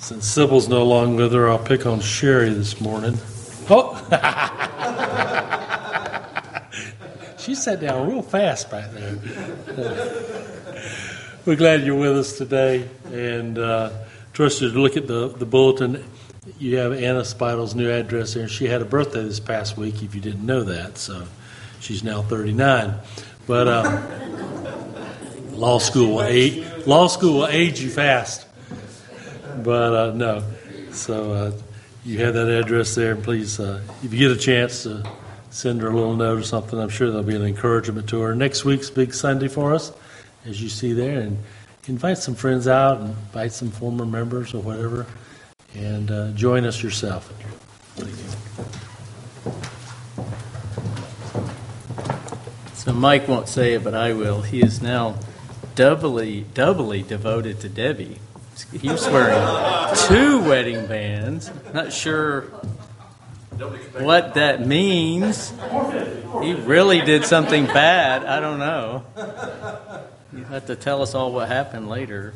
Since Sybil's no longer with her, I'll pick on Sherry this morning. Oh! She sat down real fast back there. We're glad you're with us today, and trust you to look at the bulletin. You have Anna Spidle's new address there. She had a birthday this past week, if you didn't know that, so she's now 39. But law school will age you fast. But no, so you have that address there, and please, if you get a chance, send her a little note or something. I'm sure there'll be an encouragement to her. Next week's big Sunday for us, as you see there, and invite some friends out, and invite some former members or whatever, and join us yourself. Thank you. So Mike won't say it, but I will. He is now doubly devoted to Debbie. He was wearing 2 wedding bands. Not sure what that means. He really did something bad. I don't know. You have to tell us all what happened later.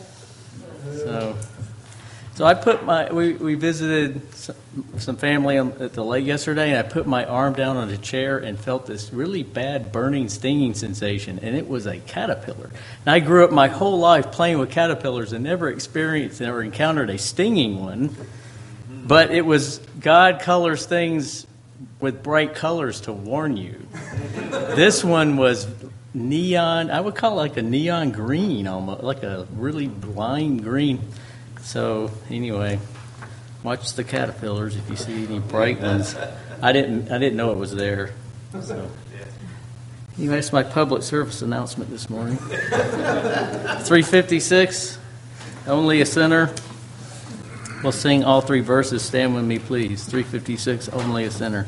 So I put we visited some family at the lake yesterday, and I put my arm down on a chair and felt this really bad burning, stinging sensation, and it was a caterpillar. And I grew up my whole life playing with caterpillars and never experienced or encountered a stinging one, but it was God colors things with bright colors to warn you. This one was neon, I would call it like a neon green almost, like a really blind green. So anyway, watch the caterpillars if you see any bright ones. I didn't know it was there. So anyway, that's my public service announcement this morning. 356, Only a Sinner. We'll sing all 3 verses. Stand with me, please. 356, Only a Sinner.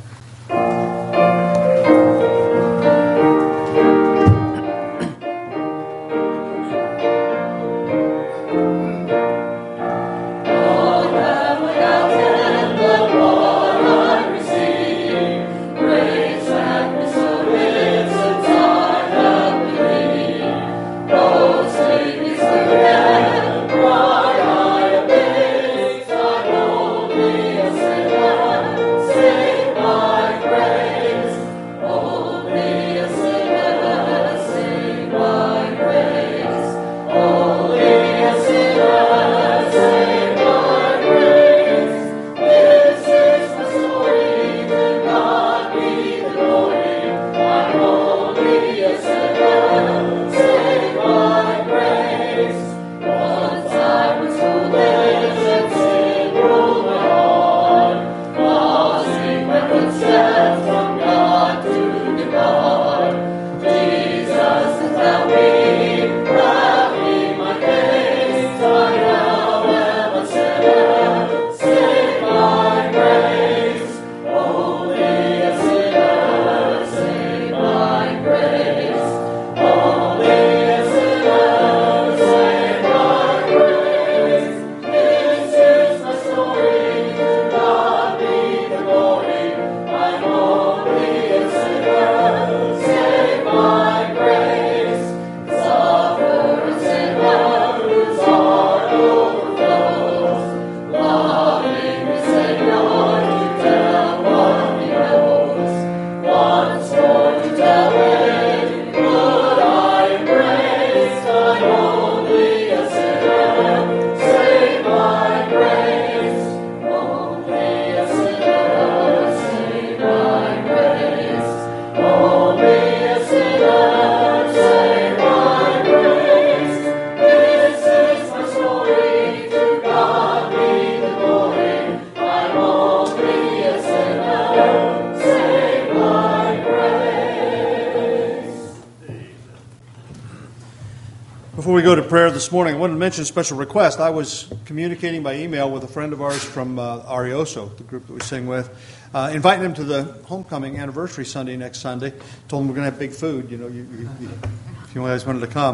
Before we go to prayer this morning, I wanted to mention a special request. I was communicating by email with a friend of ours from Arioso, the group that we sing with, inviting them to the homecoming anniversary Sunday next Sunday. Told them we're going to have big food, if you guys wanted to come.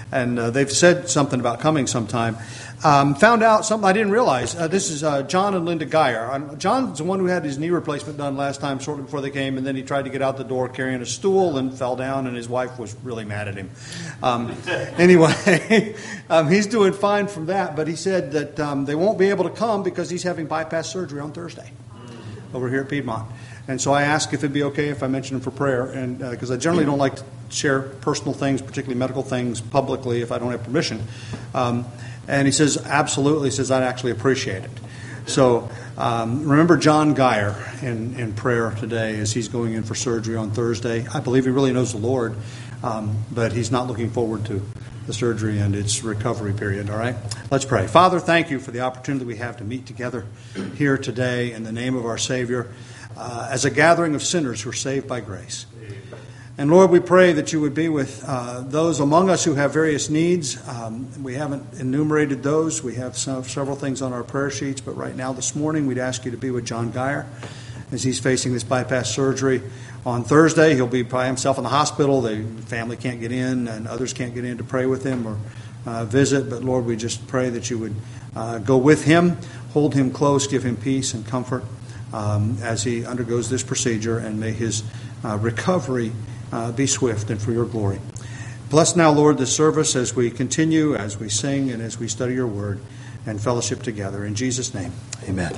and they've said something about coming sometime. Found out something I didn't realize. This is John and Linda Geyer. John's the one who had his knee replacement done last time, shortly before they came, and then he tried to get out the door carrying a stool and fell down, and his wife was really mad at him. Anyway, he's doing fine from that, but he said that they won't be able to come because he's having bypass surgery on Thursday over here at Piedmont. And so I asked if it'd be okay if I mentioned him for prayer, and because I generally don't like to share personal things, particularly medical things, publicly if I don't have permission. And he says, absolutely. He says, I'd actually appreciate it. So remember John Geyer in prayer today as he's going in for surgery on Thursday. I believe he really knows the Lord, but he's not looking forward to the surgery and its recovery period. All right? Let's pray. Father, thank you for the opportunity we have to meet together here today in the name of our Savior as a gathering of sinners who are saved by grace. And Lord, we pray that you would be with those among us who have various needs. We haven't enumerated those. We have several things on our prayer sheets, but right now this morning we'd ask you to be with John Geyer as he's facing this bypass surgery. On Thursday, he'll be by himself in the hospital. The family can't get in and others can't get in to pray with him or visit. But Lord, we just pray that you would go with him, hold him close, give him peace and comfort as he undergoes this procedure, and may his recovery be swift and for your glory. Bless now, Lord, this service as we continue, as we sing, and as we study your word and fellowship together. In Jesus' name, amen.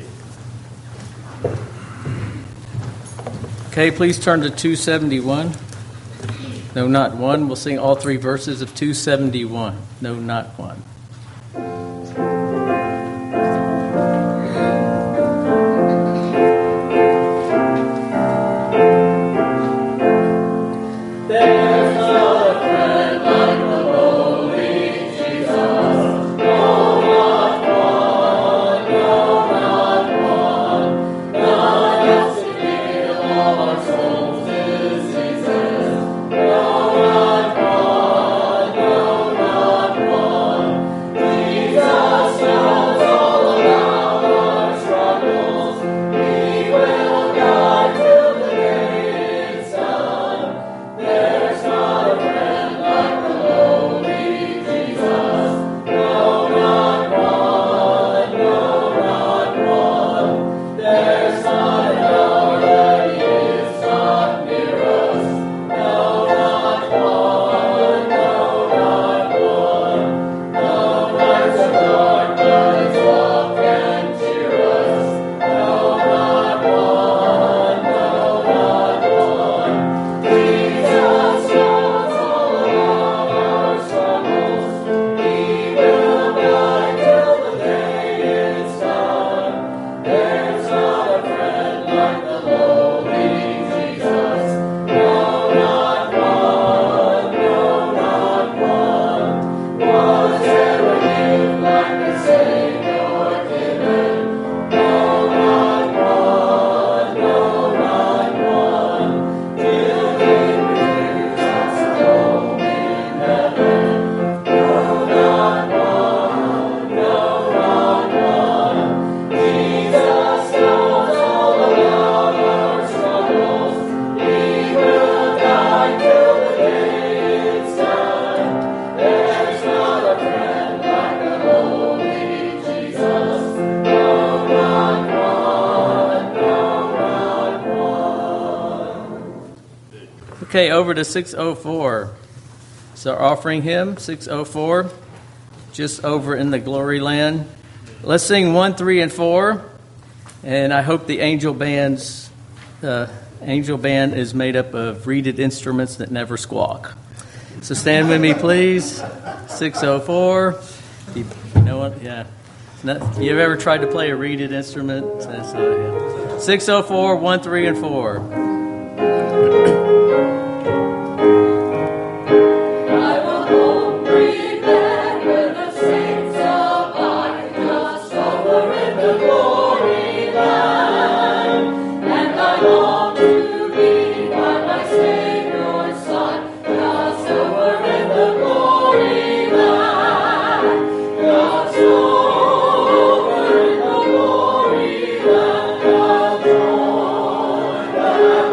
Okay, please turn to 271. No, not one. We'll sing all three verses of 271. No, not one. Okay, over to 604. So our offering hymn, 604, just over in the glory land. Let's sing 1, 3, and 4. And I hope the angel band is made up of reeded instruments that never squawk. So stand with me, please. 604. You know what? Yeah. You've ever tried to play a reeded instrument? That's not it. 604, 1, 3, and 4. Glory,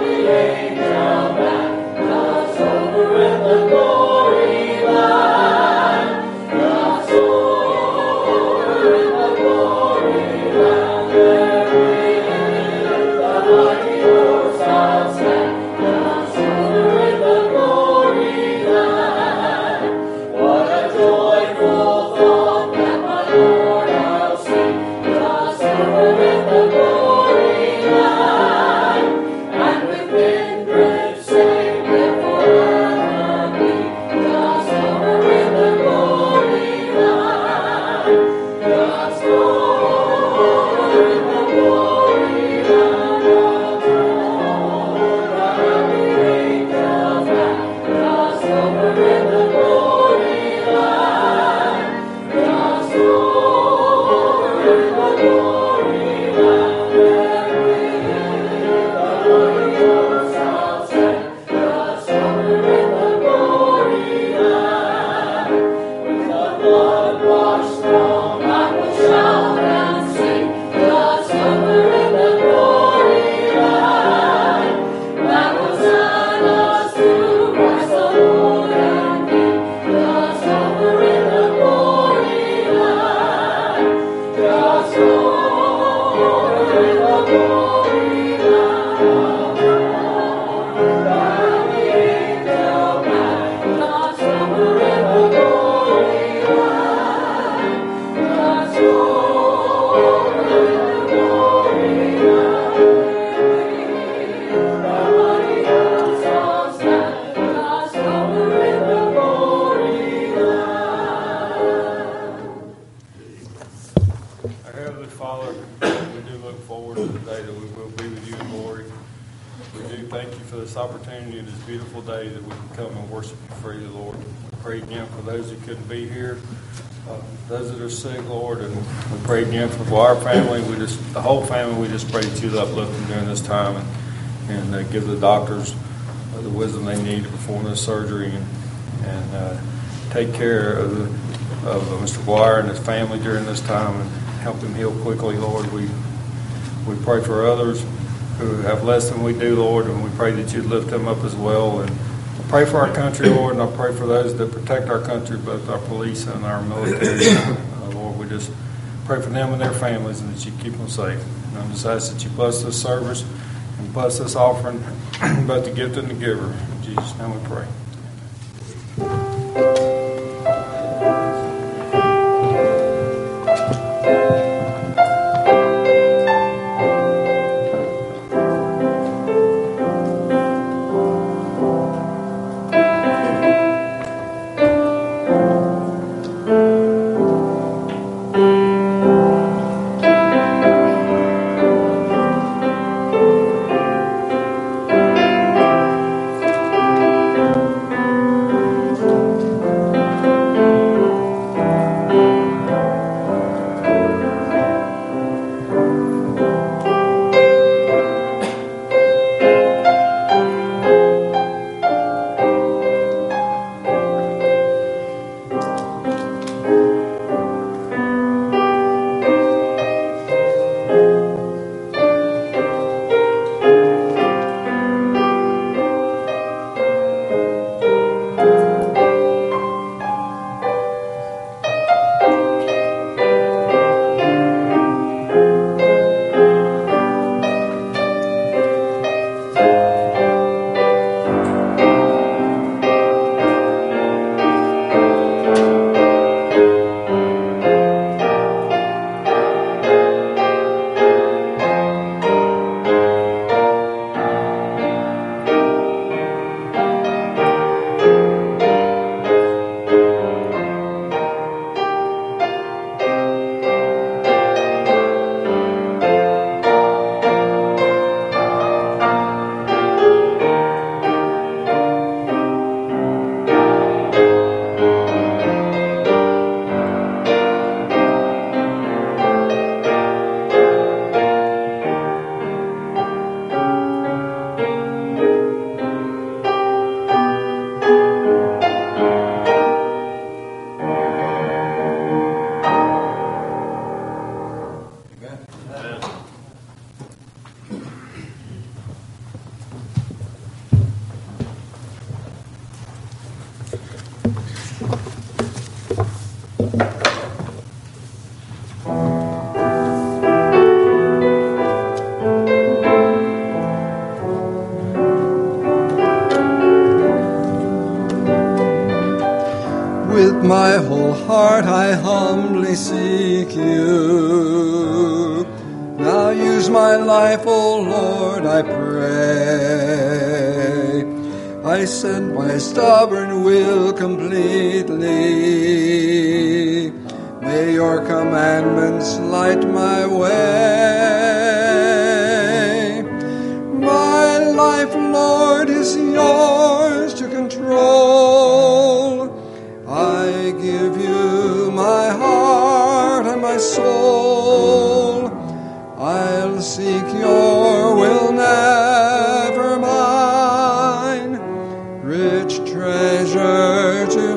for this opportunity, this beautiful day that we can come and worship you freely, Lord. We pray again for those who couldn't be here, those that are sick, Lord, and we pray again for our family. The whole family, we just pray that you'd uplift them during this time and give the doctors the wisdom they need to perform this surgery and take care of Mr. Guire and his family during this time and help him heal quickly, Lord. We pray for others who have less than we do, Lord, and we pray that you'd lift them up as well. And I pray for our country, Lord, and I pray for those that protect our country, both our police and our military. Lord, we just pray for them and their families and that you keep them safe. And I just ask that you bless this service and bless this offering, both the gift and the giver. In Jesus' name we pray. With my whole heart I humbly seek you. Now use my life, O Lord, I pray. I send my stubborn will completely. May your commandments light my way. My life, Lord, is yours to control. I give you my heart and my soul. I'll seek your will, never mine. Rich treasure to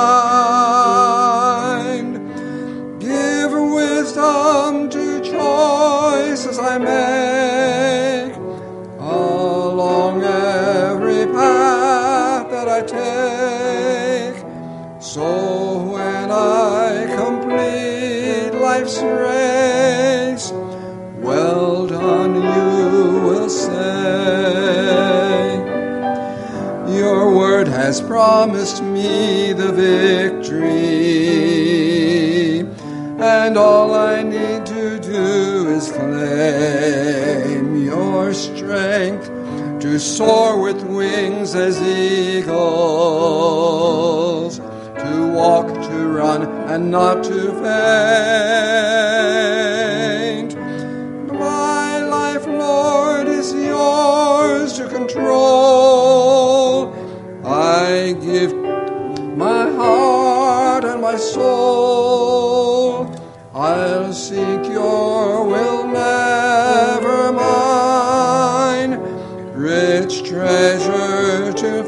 find. Give wisdom to choices I make. Along every path that I take. So when I complete life's race, well done, you will say. Your word has promised me the victory, and all I need to do is claim your strength to soar with wings as eagles, to walk, to run, and not to faint. My life, Lord, is yours to control. control. I give my heart and my soul. I'll seek your will, never mine, rich treasure to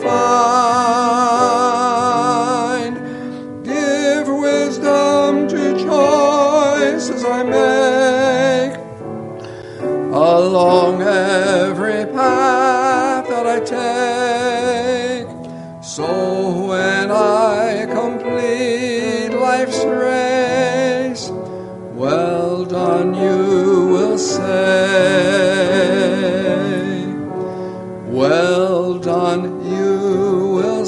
find. Give wisdom to choices I make along every path that I take. So when I complete life's race, well done, you will say. Well done, you will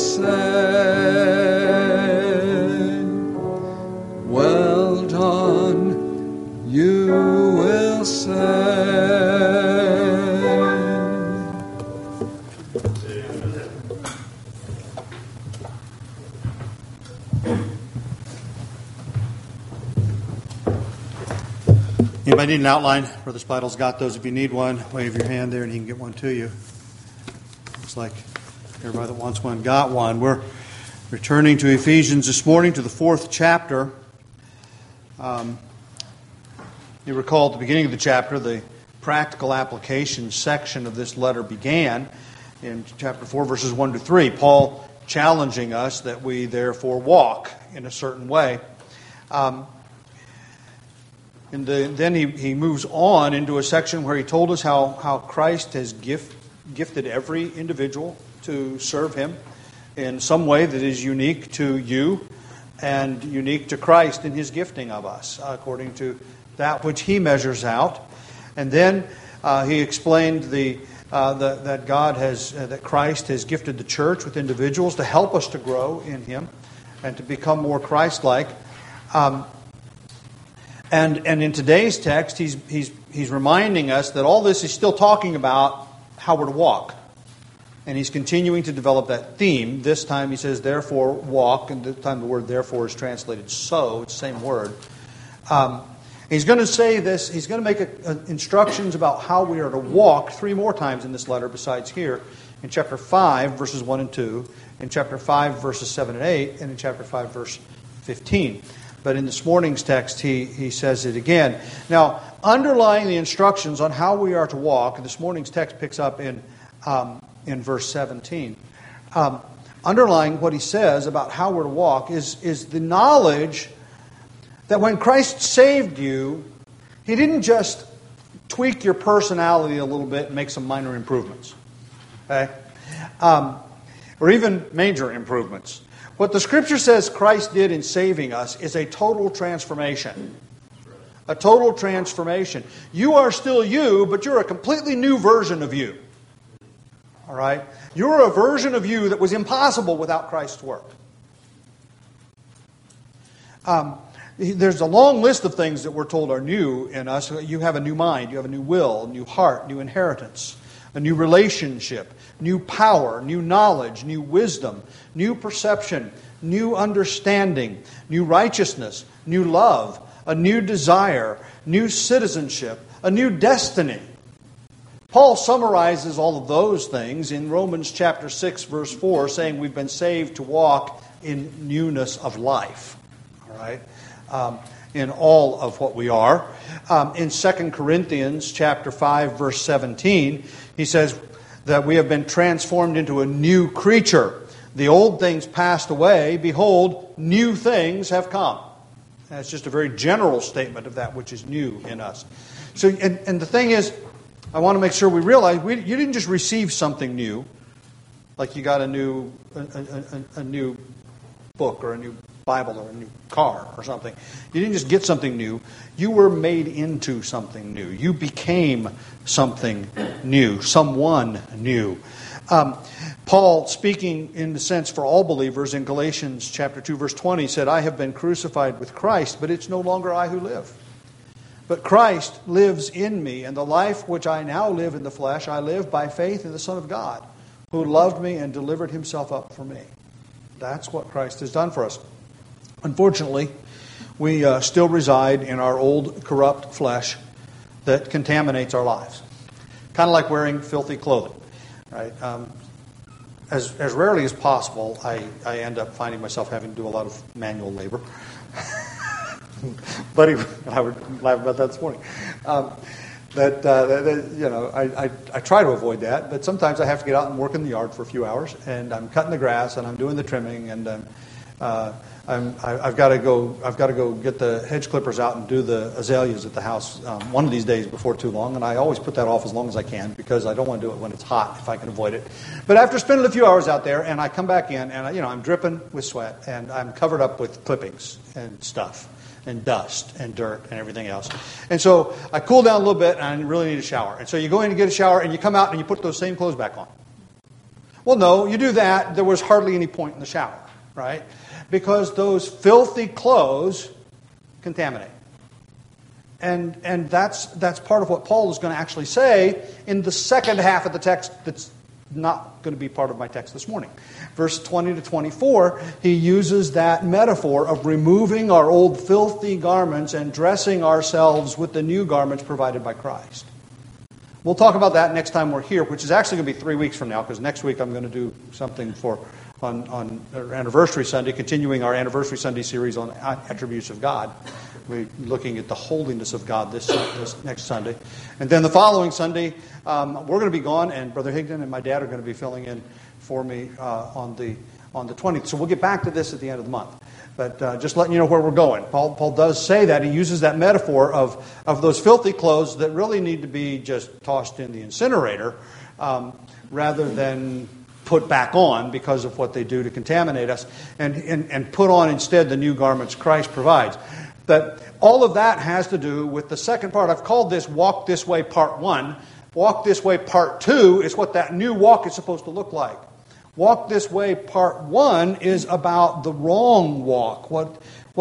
say. Well done, you will say. Anybody need an outline? Brother Spidle's got those. If you need one, wave your hand there and he can get one to you. Looks like everybody that wants one got one. We're returning to Ephesians this morning, to the 4th chapter. You recall at the beginning of the chapter, the practical application section of this letter began in chapter 4, verses 1 to 3. Paul challenging us that we therefore walk in a certain way. And then he moves on into a section where he told us how Christ has gifted every individual to serve him in some way that is unique to you and unique to Christ in his gifting of us, according to that which he measures out. And then he explained that Christ has gifted the church with individuals to help us to grow in him and to become more Christ-like. And in today's text, he's reminding us that all this is still talking about how we're to walk. And he's continuing to develop that theme. This time he says, therefore walk, and this time the word therefore is translated so. It's the same word. He's going to say this, he's going to make instructions about how we are to walk 3 more times in this letter besides here. In chapter 5, verses 1 and 2, in chapter 5, verses 7 and 8, and in chapter 5, verse 15. But in this morning's text, he says it again. Now, underlying the instructions on how we are to walk, this morning's text picks up in verse 17. Underlying what he says about how we're to walk is the knowledge that when Christ saved you, he didn't just tweak your personality a little bit and make some minor improvements. Okay? Or even major improvements. What the Scripture says Christ did in saving us is a total transformation. A total transformation. You are still you, but you're a completely new version of you. All right? You're a version of you that was impossible without Christ's work. There's a long list of things that we're told are new in us. You have a new mind, you have a new will, a new heart, new inheritance, a new relationship, new power, new knowledge, new wisdom, new perception, new understanding, new righteousness, new love, a new desire, new citizenship, a new destiny. Paul summarizes all of those things in Romans chapter 6, verse 4, saying we've been saved to walk in newness of life. All right? In all of what we are. In 2 Corinthians chapter 5, verse 17, he says that we have been transformed into a new creature. The old things passed away. Behold, new things have come. That's just a very general statement of that which is new in us. So, and the thing is, I want to make sure we realize you didn't just receive something new, like you got a new book or a new Bible or a new car or something. You didn't just get something new. You were made into something new. You became something new, someone new. Paul, speaking in the sense for all believers in Galatians chapter 2, verse 20, said, I have been crucified with Christ, but it's no longer I who live. But Christ lives in me, and the life which I now live in the flesh, I live by faith in the Son of God, who loved me and delivered himself up for me. That's what Christ has done for us. Unfortunately, we still reside in our old corrupt flesh that contaminates our lives. Kind of like wearing filthy clothing. right? As rarely as possible, I end up finding myself having to do a lot of manual labor. Buddy and I were laughing about that this morning. I try to avoid that, but sometimes I have to get out and work in the yard for a few hours, and I'm cutting the grass, and I'm doing the trimming, and I've got to go get the hedge clippers out and do the azaleas at the house one of these days before too long, and I always put that off as long as I can because I don't want to do it when it's hot if I can avoid it. But after spending a few hours out there, and I come back in, and I'm dripping with sweat, and I'm covered up with clippings and stuff, and dust and dirt and everything else. And so I cool down a little bit, and I really need a shower. And so you go in and get a shower, and you come out and you put those same clothes back on. Well, no, you do that, there was hardly any point in the shower, right? Because those filthy clothes contaminate. And that's part of what Paul is going to actually say in the second half of the text that's not going to be part of my text this morning. Verse 20 to 24, he uses that metaphor of removing our old filthy garments and dressing ourselves with the new garments provided by Christ. We'll talk about that next time we're here, which is actually going to be 3 weeks from now, because next week I'm going to do something on our Anniversary Sunday, continuing our Anniversary Sunday series on attributes of God. We're looking at the holiness of God this next Sunday. And then the following Sunday, we're going to be gone, and Brother Higdon and my dad are going to be filling in for me on the 20th. So we'll get back to this at the end of the month. But just letting you know where we're going. Paul does say that. He uses that metaphor of those filthy clothes that really need to be just tossed in the incinerator rather than put back on because of what they do to contaminate us, and put on instead the new garments Christ provides. But all of that has to do with the second part. I've called this Walk This Way Part 1. Walk This Way Part 2 is what that new walk is supposed to look like. Walk This Way Part 1 is about the wrong walk, what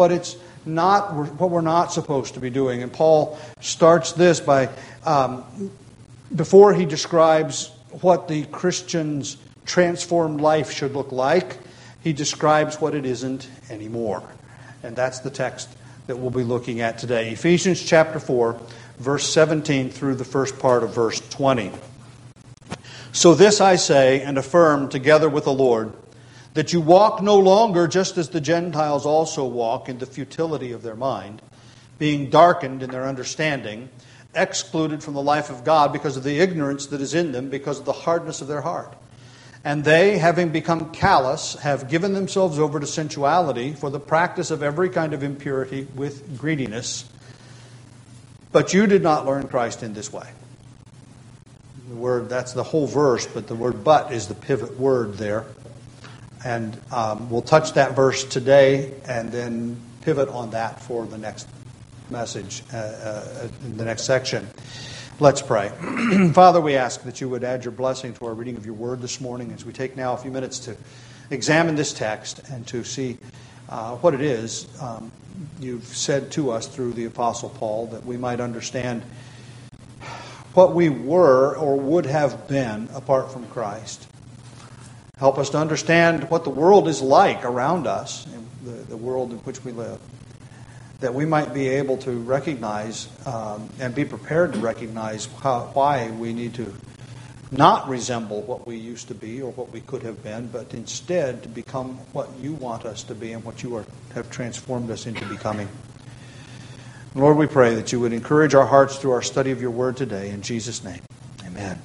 we're not supposed to be doing. And Paul starts this by, before he describes what the Christian's transformed life should look like, he describes what it isn't anymore. And that's the text that we'll be looking at today. Ephesians chapter 4, verse 17 through the first part of verse 20. So this I say and affirm together with the Lord, that you walk no longer just as the Gentiles also walk in the futility of their mind, being darkened in their understanding, excluded from the life of God because of the ignorance that is in them, because of the hardness of their heart. And they, having become callous, have given themselves over to sensuality for the practice of every kind of impurity with greediness. But you did not learn Christ in this way. The word, that's the whole verse, but the word "but" is the pivot word there. And we'll touch that verse today and then pivot on that for the next message, in the next section. Let's pray. Father, we ask that you would add your blessing to our reading of your word this morning as we take now a few minutes to examine this text and to see what it is you've said to us through the Apostle Paul, that we might understand what we were or would have been apart from Christ. Help us to understand what the world is like around us, the world in which we live, that we might be able to recognize and be prepared to recognize why we need to not resemble what we used to be or what we could have been, but instead to become what you want us to be and what you have transformed us into becoming. Lord, we pray that you would encourage our hearts through our study of your word today. In Jesus' name, amen.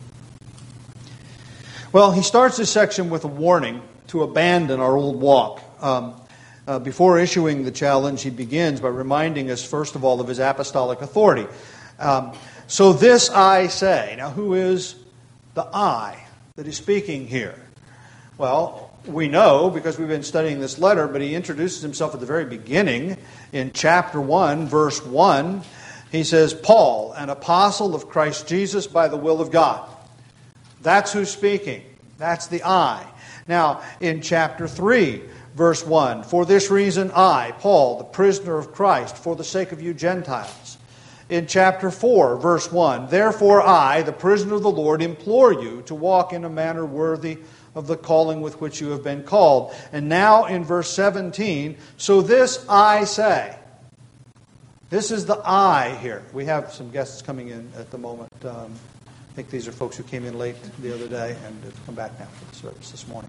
Well, he starts this section with a warning to abandon our old walk. Before issuing the challenge, he begins by reminding us, first of all, of his apostolic authority. So this I say. Now, who is the I that is speaking here? Well, we know because we've been studying this letter, but he introduces himself at the very beginning in chapter 1, verse 1. He says, Paul, an apostle of Christ Jesus by the will of God. That's who's speaking. That's the I. Now, in chapter 3, verse 1, for this reason I, Paul, the prisoner of Christ, for the sake of you Gentiles. In chapter 4, verse 1, therefore I, the prisoner of the Lord, implore you to walk in a manner worthy of the calling with which you have been called. And now in verse 17, so this I say. This is the I here. We have some guests coming in at the moment. I think these are folks who came in late the other day and have come back now for the service this morning.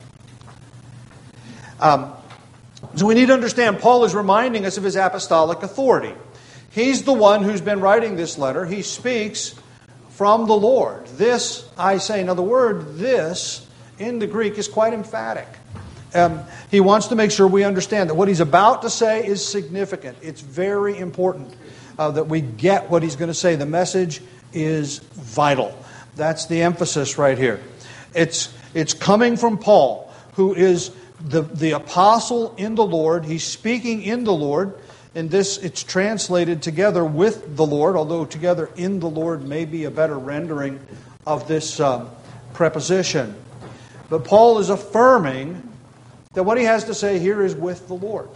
So we need to understand, Paul is reminding us of his apostolic authority. He's the one who's been writing this letter. He speaks from the Lord. This, I say. Now the word this in the Greek is quite emphatic. He wants to make sure we understand that what he's about to say is significant. It's very important that we get what he's going to say. The message is vital. That's the emphasis right here. It's coming from Paul, who is the apostle in the Lord. He's speaking in the Lord. In this, it's translated together with the Lord, although together in the Lord may be a better rendering of this preposition. But Paul is affirming that what he has to say here is with the Lord.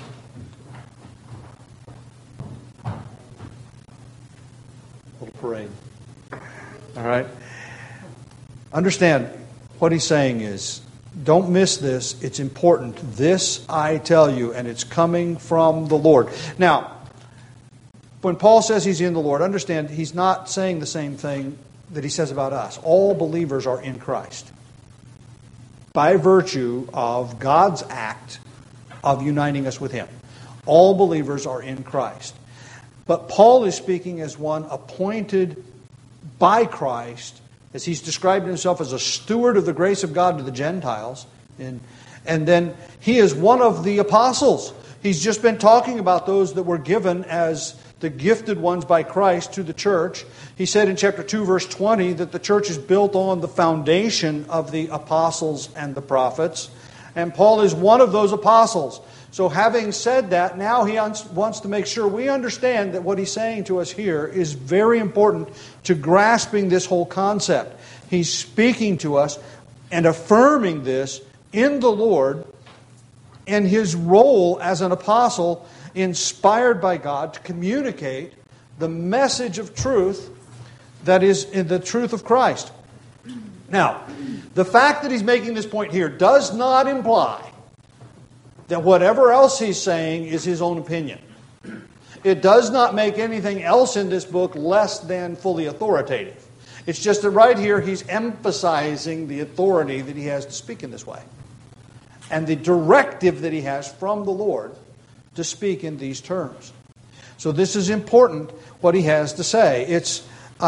Little parade. All right? Understand what he's saying is, don't miss this. It's important. This I tell you, and it's coming from the Lord. Now, when Paul says he's in the Lord, understand he's not saying the same thing that he says about us. All believers are in Christ by virtue of God's act of uniting us with Him. All believers are in Christ. But Paul is speaking as one appointed by Christ, as he's described himself as a steward of the grace of God to the Gentiles. And then he is one of the apostles. He's just been talking about those that were given as the gifted ones by Christ to the church. He said in chapter 2, verse 20, that the church is built on the foundation of the apostles and the prophets. And Paul is one of those apostles. So having said that, now he wants to make sure we understand that what he's saying to us here is very important to grasping this whole concept. He's speaking to us and affirming this in the Lord and his role as an apostle inspired by God to communicate the message of truth that is in the truth of Christ. Now, the fact that he's making this point here does not imply that whatever else he's saying is his own opinion. It does not make anything else in this book less than fully authoritative. It's just that right here he's emphasizing the authority that he has to speak in this way, and the directive that he has from the Lord to speak in these terms. So this is important, what he has to say. It's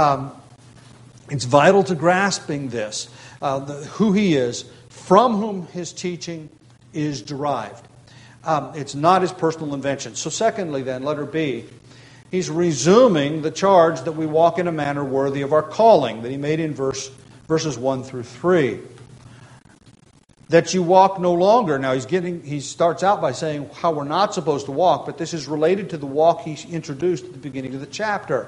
vital to grasping this, who he is, from whom his teaching is derived. It's not his personal invention. So secondly then, letter B, he's resuming the charge that we walk in a manner worthy of our calling that he made in verses 1 through 3. That you walk no longer. Now he starts out by saying how we're not supposed to walk, but this is related to the walk he introduced at the beginning of the chapter.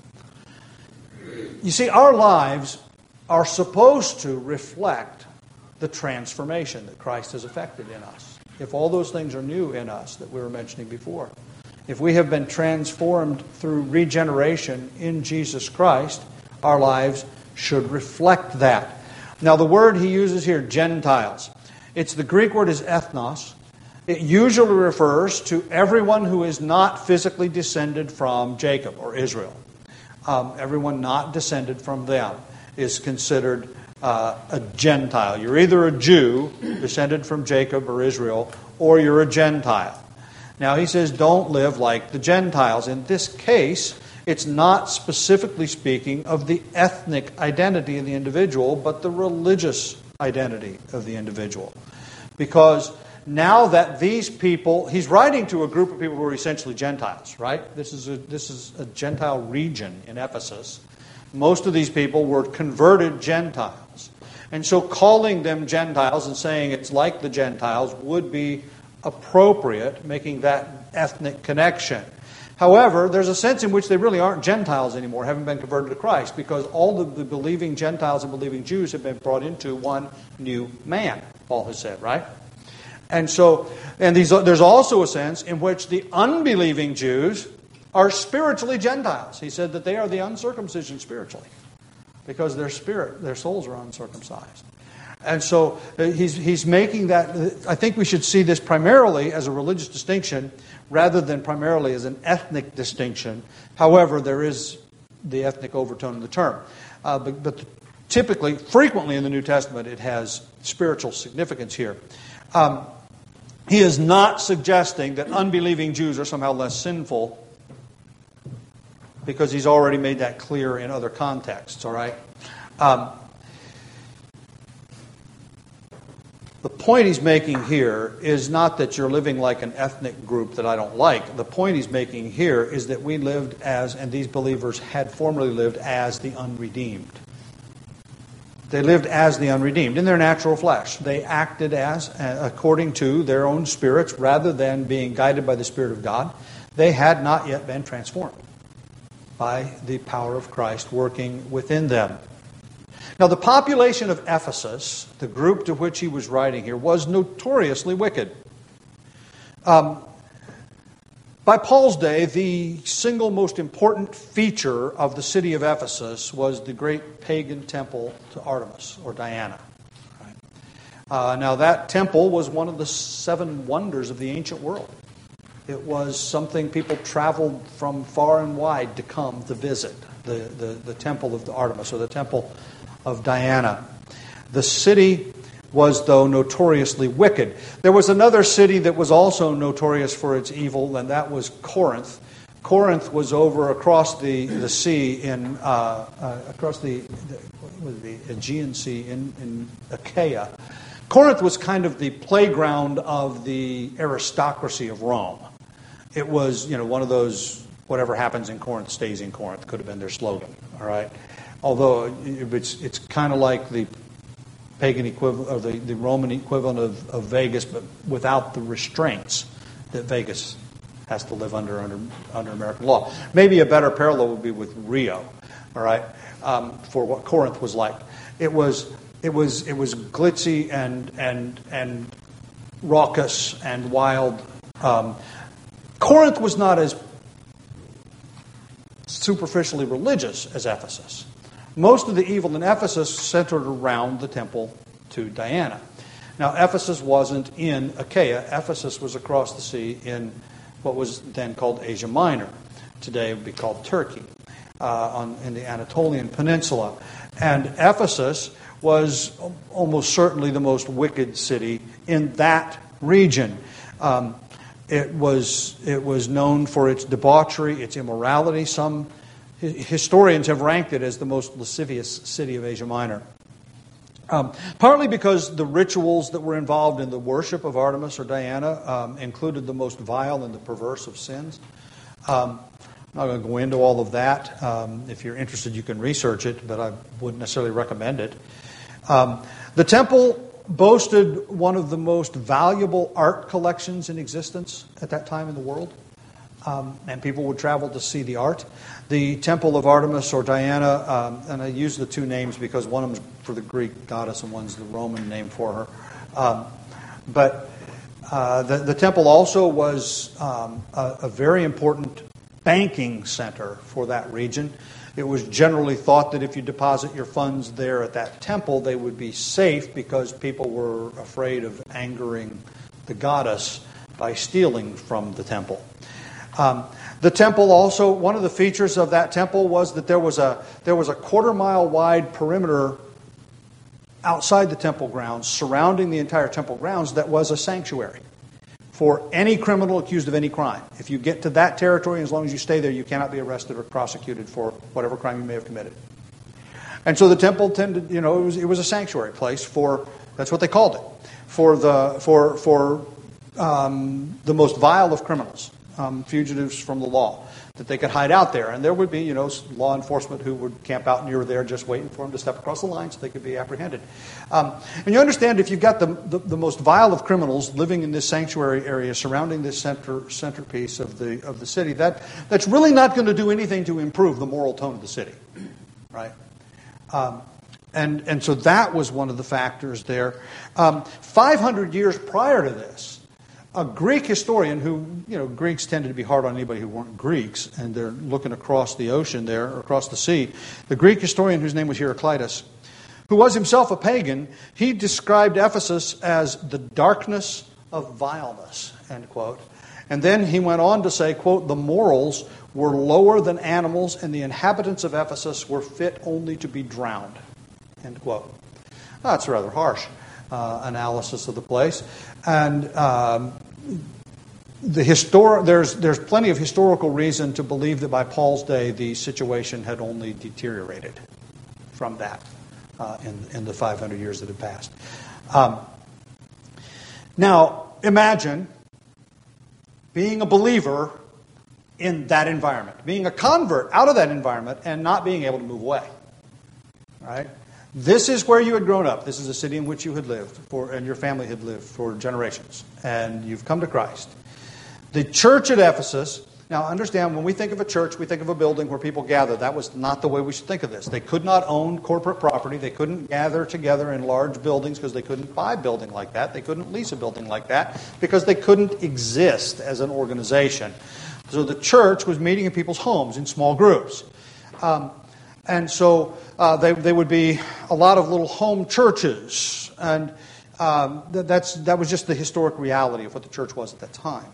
You see, our lives are supposed to reflect the transformation that Christ has effected in us. If all those things are new in us that we were mentioning before, if we have been transformed through regeneration in Jesus Christ, our lives should reflect that. Now the word he uses here, Gentiles, the Greek word is ethnos. It usually refers to everyone who is not physically descended from Jacob or Israel. Everyone not descended from them is considered a Gentile. You're either a Jew, descended from Jacob or Israel, or you're a Gentile. Now he says, don't live like the Gentiles. In this case, it's not specifically speaking of the ethnic identity of the individual, but the religious identity of the individual. Because now that these people, he's writing to a group of people who are essentially Gentiles, right? This is a Gentile region in Ephesus. Most of these people were converted Gentiles. And so calling them Gentiles and saying it's like the Gentiles would be appropriate, making that ethnic connection. However, there's a sense in which they really aren't Gentiles anymore, having been converted to Christ, because all of the believing Gentiles and believing Jews have been brought into one new man, Paul has said, right? And so, there's also a sense in which the unbelieving Jews are spiritually Gentiles. He said that they are the uncircumcision spiritually, because their souls are uncircumcised. And so he's making that. I think we should see this primarily as a religious distinction rather than primarily as an ethnic distinction. However, there is the ethnic overtone in the term. But typically, frequently in the New Testament, it has spiritual significance here. He is not suggesting that unbelieving Jews are somehow less sinful, because he's already made that clear in other contexts, all right? The point he's making here is not that you're living like an ethnic group that I don't like. The point he's making here is that we lived as, and these believers had formerly lived as, the unredeemed. They lived as the unredeemed in their natural flesh. They acted as, according to their own spirits, rather than being guided by the Spirit of God. They had not yet been transformed by the power of Christ working within them. Now, the population of Ephesus, the group to which he was writing here, was notoriously wicked. By Paul's day, the single most important feature of the city of Ephesus was the great pagan temple to Artemis, or Diana. Now, that temple was one of the 7 wonders of the ancient world. It was something people traveled from far and wide to come to visit, the temple of the Artemis, or the temple of Diana. The city was, though, notoriously wicked. There was another city that was also notorious for its evil, and that was Corinth. Corinth was over across the sea across the Aegean Sea in Achaia. Corinth was kind of the playground of the aristocracy of Rome. It was, one of those, whatever happens in Corinth stays in Corinth, could have been their slogan, all right? Although it's kind of like the pagan equivalent, or the Roman equivalent of Vegas, but without the restraints that Vegas has to live under American law. Maybe a better parallel would be with Rio, all right, for what Corinth was like. It was glitzy and raucous and wild. Corinth was not as superficially religious as Ephesus. Most of the evil in Ephesus centered around the temple to Diana. Now, Ephesus wasn't in Achaia. Ephesus was across the sea in what was then called Asia Minor. Today it would be called Turkey, in the Anatolian Peninsula. And Ephesus was almost certainly the most wicked city in that region. It was known for its debauchery, its immorality. Some historians have ranked it as the most lascivious city of Asia Minor. Partly because the rituals that were involved in the worship of Artemis or Diana included the most vile and the perverse of sins. I'm not going to go into all of that. If you're interested, you can research it, but I wouldn't necessarily recommend it. The temple boasted one of the most valuable art collections in existence at that time in the world. And people would travel to see the art. The Temple of Artemis or Diana, and I use the 2 names because one of them is for the Greek goddess and one's the Roman name for her. But the temple also was a very important banking center for that region. It was generally thought that if you deposit your funds there at that temple, they would be safe because people were afraid of angering the goddess by stealing from the temple. The temple also, one of the features of that temple was that there was a 1/4-mile wide perimeter outside the temple grounds, surrounding the entire temple grounds, that was a sanctuary for any criminal accused of any crime. If you get to that territory, as long as you stay there, you cannot be arrested or prosecuted for whatever crime you may have committed. And so the temple tended, it was a sanctuary place for, that's what they called it, for the most vile of criminals. Fugitives from the law, that they could hide out there. And there would be, law enforcement who would camp out near there just waiting for them to step across the line so they could be apprehended. And you understand, if you've got the most vile of criminals living in this sanctuary area surrounding this centerpiece of the city, that's really not going to do anything to improve the moral tone of the city, right? And so that was one of the factors there. 500 years prior to this, a Greek historian who, Greeks tended to be hard on anybody who weren't Greeks, and they're looking across the ocean there, or across the sea. The Greek historian, whose name was Heraclitus, who was himself a pagan, he described Ephesus as the darkness of vileness, end quote. And then he went on to say, quote, the morals were lower than animals, and the inhabitants of Ephesus were fit only to be drowned, End quote. That's a rather harsh analysis of the place. And there's plenty of historical reason to believe that by Paul's day the situation had only deteriorated from that in the 500 years that had passed. Now, imagine being a believer in that environment, being a convert out of that environment and not being able to move away. Right? This is where you had grown up. This is a city in which you had lived and your family had lived for generations. And you've come to Christ. The church at Ephesus, now understand, when we think of a church, we think of a building where people gather. That was not the way we should think of this. They could not own corporate property. They couldn't gather together in large buildings because they couldn't buy a building like that. They couldn't lease a building like that because they couldn't exist as an organization. So the church was meeting in people's homes in small groups. And so they would be a lot of little home churches. And that was just the historic reality of what the church was at that time.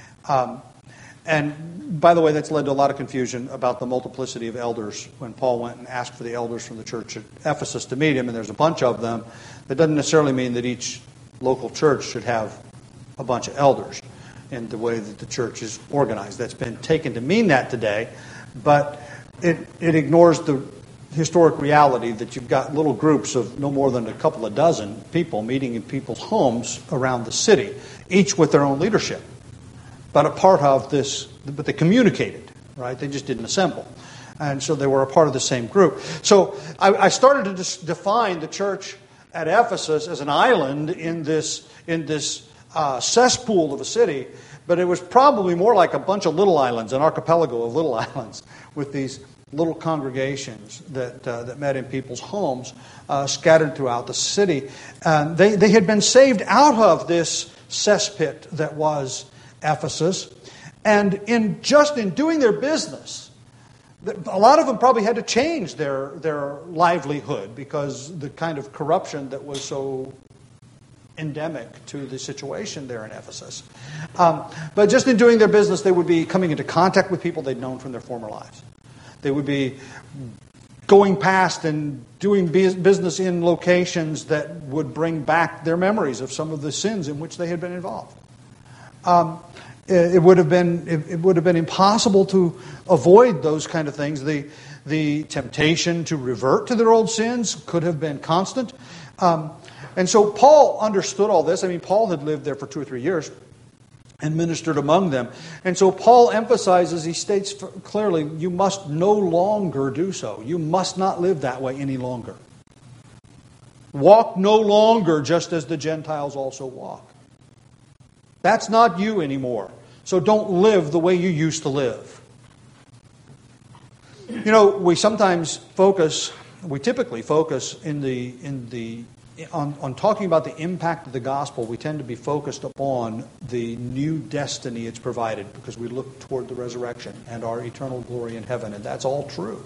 And by the way, that's led to a lot of confusion about the multiplicity of elders. When Paul went and asked for the elders from the church at Ephesus to meet him, and there's a bunch of them, that doesn't necessarily mean that each local church should have a bunch of elders in the way that the church is organized. That's been taken to mean that today, but it ignores the historic reality that you've got little groups of no more than a couple of dozen people meeting in people's homes around the city, each with their own leadership. But a part of this, but they communicated, right? They just didn't assemble. And so they were a part of the same group. So I started to define the church at Ephesus as an island in this cesspool of a city, but it was probably more like a bunch of little islands, an archipelago of little islands, with these little congregations that met in people's homes, scattered throughout the city. They had been saved out of this cesspit that was Ephesus, and in doing their business, a lot of them probably had to change their livelihood because the kind of corruption that was so endemic to the situation there in Ephesus. But just in doing their business, they would be coming into contact with people they'd known from their former lives. They would be going past and doing business in locations that would bring back their memories of some of the sins in which they had been involved. It would have been impossible to avoid those kind of things. The temptation to revert to their old sins could have been constant. And so Paul understood all this. I mean, Paul had lived there for 2 or 3 years and ministered among them. And so Paul emphasizes, he states clearly, you must no longer do so. You must not live that way any longer. Walk no longer just as the Gentiles also walk. That's not you anymore. So don't live the way you used to live. You know, we typically focus on talking about the impact of the gospel. We tend to be focused upon the new destiny it's provided because we look toward the resurrection and our eternal glory in heaven, and that's all true.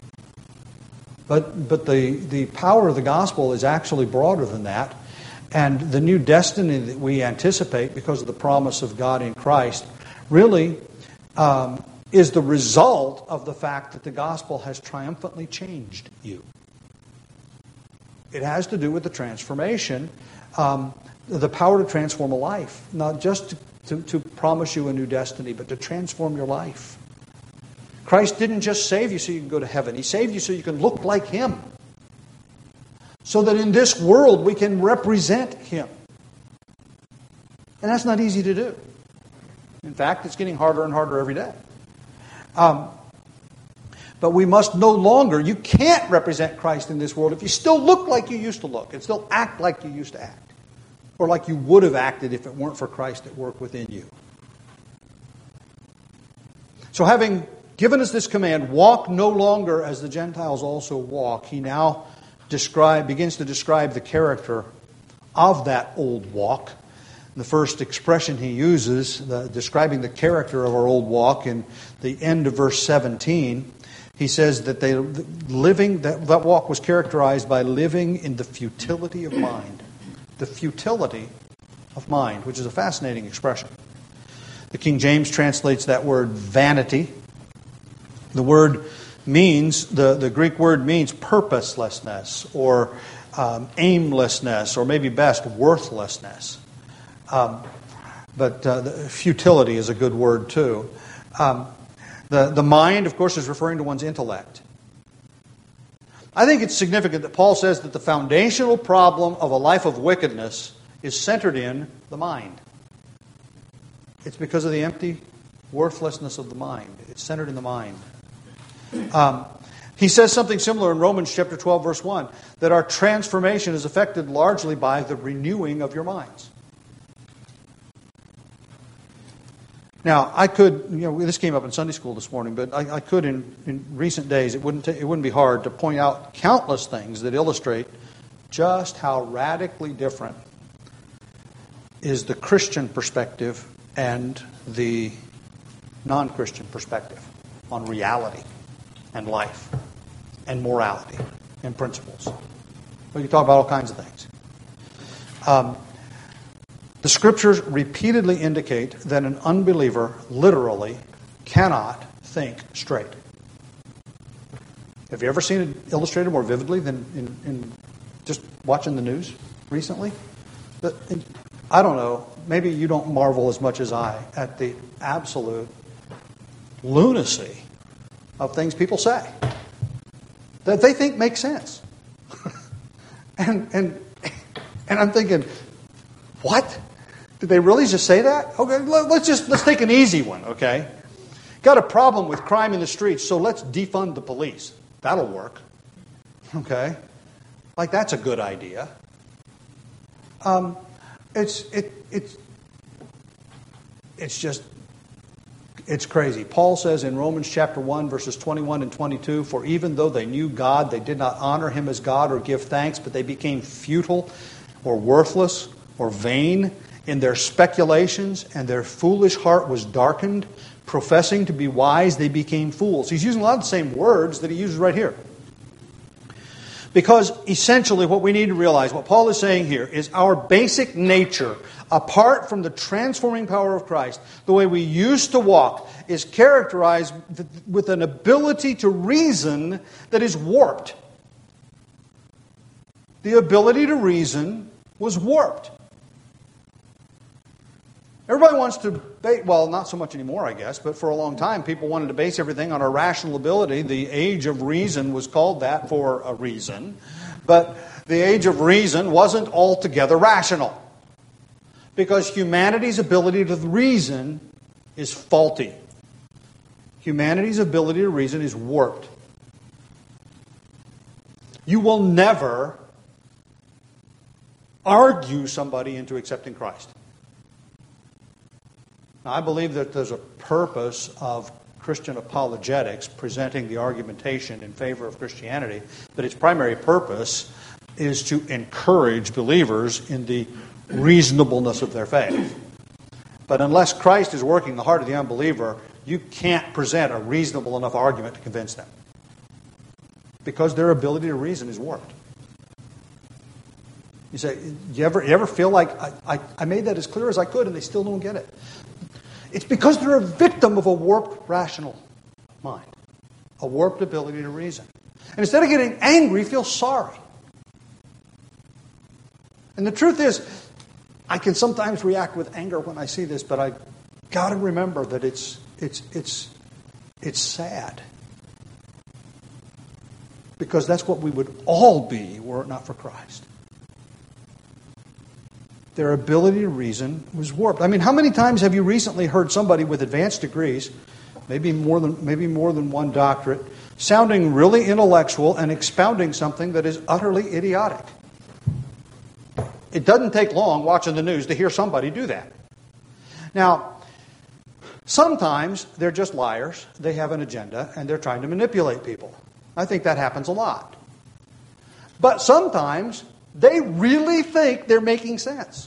But the power of the gospel is actually broader than that. And the new destiny that we anticipate because of the promise of God in Christ really is the result of the fact that the gospel has triumphantly changed you. It has to do with the transformation, the power to transform a life, not just to promise you a new destiny, but to transform your life. Christ didn't just save you so you can go to heaven. He saved you so you can look like Him. So that in this world we can represent Him. And that's not easy to do. In fact, it's getting harder and harder every day. But we must no longer, you can't represent Christ in this world if you still look like you used to look and still act like you used to act. Or like you would have acted if it weren't for Christ at work within you. So having given us this command, walk no longer as the Gentiles also walk, he now begins to describe the character of that old walk. The first expression he uses, describing the character of our old walk, in the end of verse 17, he says that that walk was characterized by living in the futility of mind. The futility of mind, which is a fascinating expression. The King James translates that word vanity. The word means, the Greek word means purposelessness or aimlessness, or maybe best, worthlessness. But futility is a good word too. The mind, of course, is referring to one's intellect. I think it's significant that Paul says that the foundational problem of a life of wickedness is centered in the mind. It's because of the empty worthlessness of the mind. It's centered in the mind. He says something similar in Romans chapter 12, verse 1, that our transformation is affected largely by the renewing of your minds. Now, I could, this came up in Sunday school this morning, but I could in recent days, it wouldn't be hard to point out countless things that illustrate just how radically different is the Christian perspective and the non-Christian perspective on reality and life and morality and principles. We can talk about all kinds of things. The Scriptures repeatedly indicate that an unbeliever literally cannot think straight. Have you ever seen it illustrated more vividly than in just watching the news recently? I don't know. Maybe you don't marvel as much as I at the absolute lunacy of things people say that they think make sense. and I'm thinking, what? Did they really just say that? Okay, let's take an easy one, okay? Got a problem with crime in the streets, so let's defund the police. That'll work. Okay? Like that's a good idea. It's crazy. Paul says in Romans chapter 1, verses 21 and 22, for even though they knew God, they did not honor him as God or give thanks, but they became futile or worthless or vain in their speculations, and their foolish heart was darkened. Professing to be wise, they became fools. He's using a lot of the same words that he uses right here. Because essentially what we need to realize, what Paul is saying here, is our basic nature, apart from the transforming power of Christ, the way we used to walk, is characterized with an ability to reason that is warped. The ability to reason was warped. Everybody wants to debate, well, not so much anymore, I guess, but for a long time, people wanted to base everything on our rational ability. The age of reason was called that for a reason. But the age of reason wasn't altogether rational. Because humanity's ability to reason is faulty. Humanity's ability to reason is warped. You will never argue somebody into accepting Christ. Now, I believe that there's a purpose of Christian apologetics, presenting the argumentation in favor of Christianity, but its primary purpose is to encourage believers in the reasonableness of their faith. But unless Christ is working in the heart of the unbeliever, you can't present a reasonable enough argument to convince them. Because their ability to reason is warped. You say, you ever feel like I made that as clear as I could and they still don't get it? It's because they're a victim of a warped rational mind. A warped ability to reason. And instead of getting angry, feel sorry. And the truth is, I can sometimes react with anger when I see this, but I got to remember that it's sad. Because that's what we would all be were it not for Christ. Their ability to reason was warped. I mean, how many times have you recently heard somebody with advanced degrees, maybe more than one doctorate, sounding really intellectual and expounding something that is utterly idiotic? It doesn't take long watching the news to hear somebody do that. Now, sometimes they're just liars. They have an agenda and they're trying to manipulate people. I think that happens a lot. But sometimes they really think they're making sense.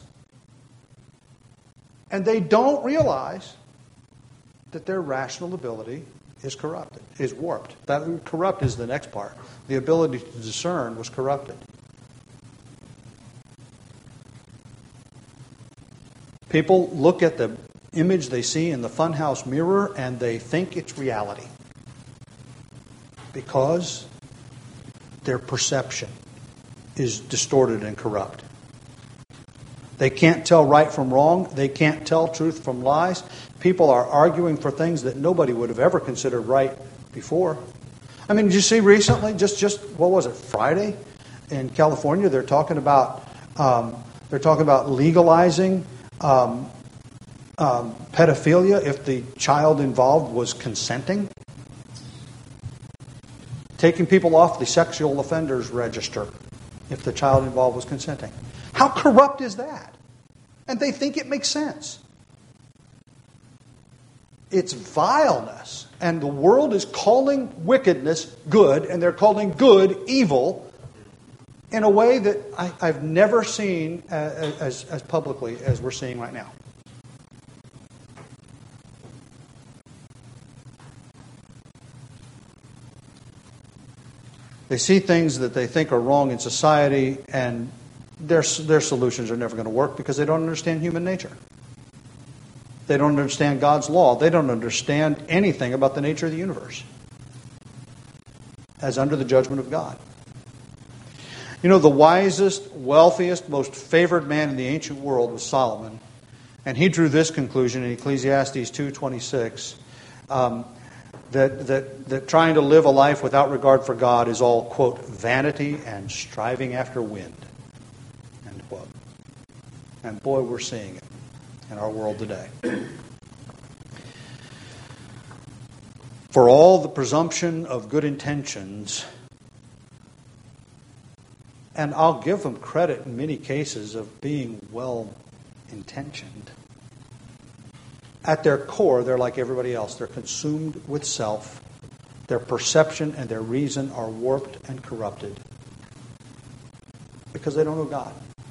And they don't realize that their rational ability is corrupted, is warped. That corrupt is the next part. The ability to discern was corrupted. People look at the image they see in the funhouse mirror and they think it's reality. Because their perception is distorted and corrupt. They can't tell right from wrong. They can't tell truth from lies. People are arguing for things that nobody would have ever considered right before. I mean, did you see recently, just what was it, Friday in California? They're talking about legalizing pedophilia if the child involved was consenting. Taking people off the sexual offenders register if the child involved was consenting. How corrupt is that? And they think it makes sense. It's vileness. And the world is calling wickedness good, and they're calling good evil in a way that I've never seen as publicly as we're seeing right now. They see things that they think are wrong in society, and their solutions are never going to work because they don't understand human nature. They don't understand God's law. They don't understand anything about the nature of the universe as under the judgment of God. You know, the wisest, wealthiest, most favored man in the ancient world was Solomon. And he drew this conclusion in Ecclesiastes 2:26, that trying to live a life without regard for God is all, quote, vanity and striving after wind, end quote. And boy, we're seeing it in our world today. For all the presumption of good intentions, and I'll give them credit in many cases of being well-intentioned, at their core, they're like everybody else. They're consumed with self. Their perception and their reason are warped and corrupted because they don't know God.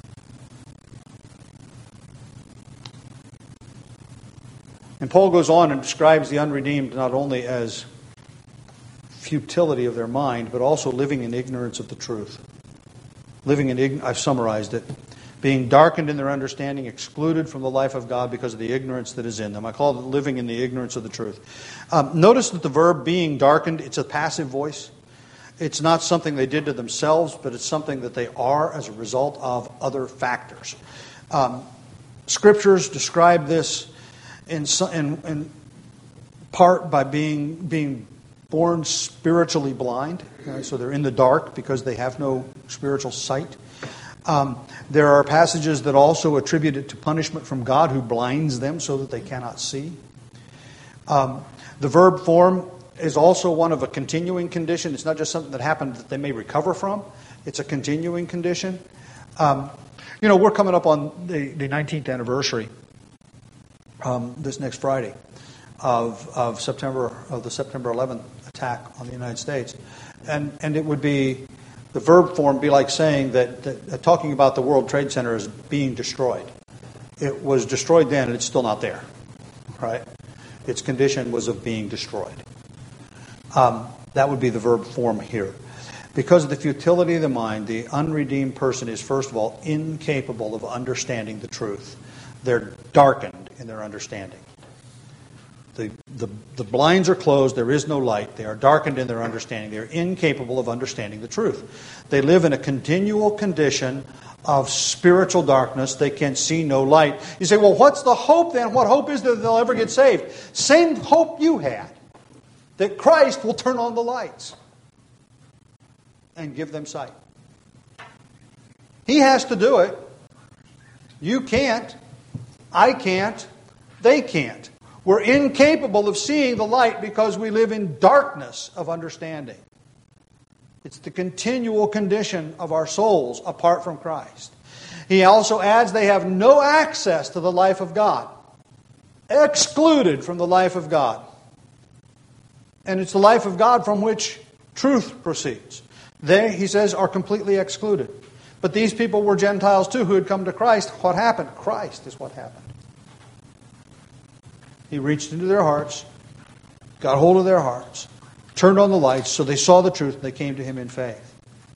And Paul goes on and describes the unredeemed not only as futility of their mind, but also living in ignorance of the truth. I've summarized it. Being darkened in their understanding, excluded from the life of God because of the ignorance that is in them. I call it living in the ignorance of the truth. Notice that the verb being darkened, it's a passive voice. It's not something they did to themselves, but it's something that they are as a result of other factors. Scriptures describe this in part by being born spiritually blind. So they're in the dark because they have no spiritual sight. There are passages that also attribute it to punishment from God who blinds them so that they cannot see. The verb form is also one of a continuing condition. It's not just something that happened that they may recover from. It's a continuing condition. We're coming up on the 19th anniversary this next Friday of the September 11th attack on the United States. And it would be, the verb form be like saying that talking about the World Trade Center as being destroyed. It was destroyed then and it's still not there, right? Its condition was of being destroyed. That would be the verb form here. Because of the futility of the mind, the unredeemed person is, first of all, incapable of understanding the truth. They're darkened in their understanding. The blinds are closed. There is no light. They are darkened in their understanding. They are incapable of understanding the truth. They live in a continual condition of spiritual darkness. They can see no light. You say, well, what's the hope then? What hope is there that they'll ever get saved? Same hope you had, that Christ will turn on the lights and give them sight. He has to do it. You can't. I can't. They can't. We're incapable of seeing the light because we live in darkness of understanding. It's the continual condition of our souls apart from Christ. He also adds they have no access to the life of God. Excluded from the life of God. And it's the life of God from which truth proceeds. They, he says, are completely excluded. But these people were Gentiles too who had come to Christ. What happened? Christ is what happened. He reached into their hearts, got hold of their hearts, turned on the lights so they saw the truth and they came to Him in faith.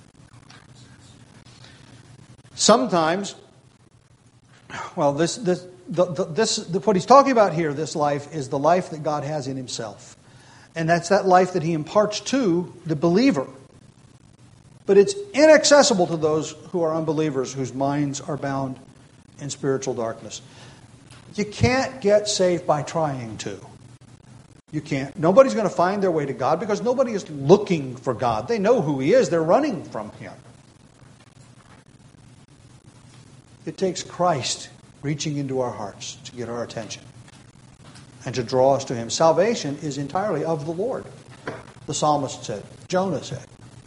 Sometimes, well, what he's talking about here, this life, is the life that God has in Himself. And that's that life that He imparts to the believer. But it's inaccessible to those who are unbelievers, whose minds are bound in spiritual darkness. You can't get saved by trying to. You can't. Nobody's going to find their way to God because nobody is looking for God. They know who He is. They're running from Him. It takes Christ reaching into our hearts to get our attention and to draw us to Him. Salvation is entirely of the Lord. The psalmist said, Jonah said.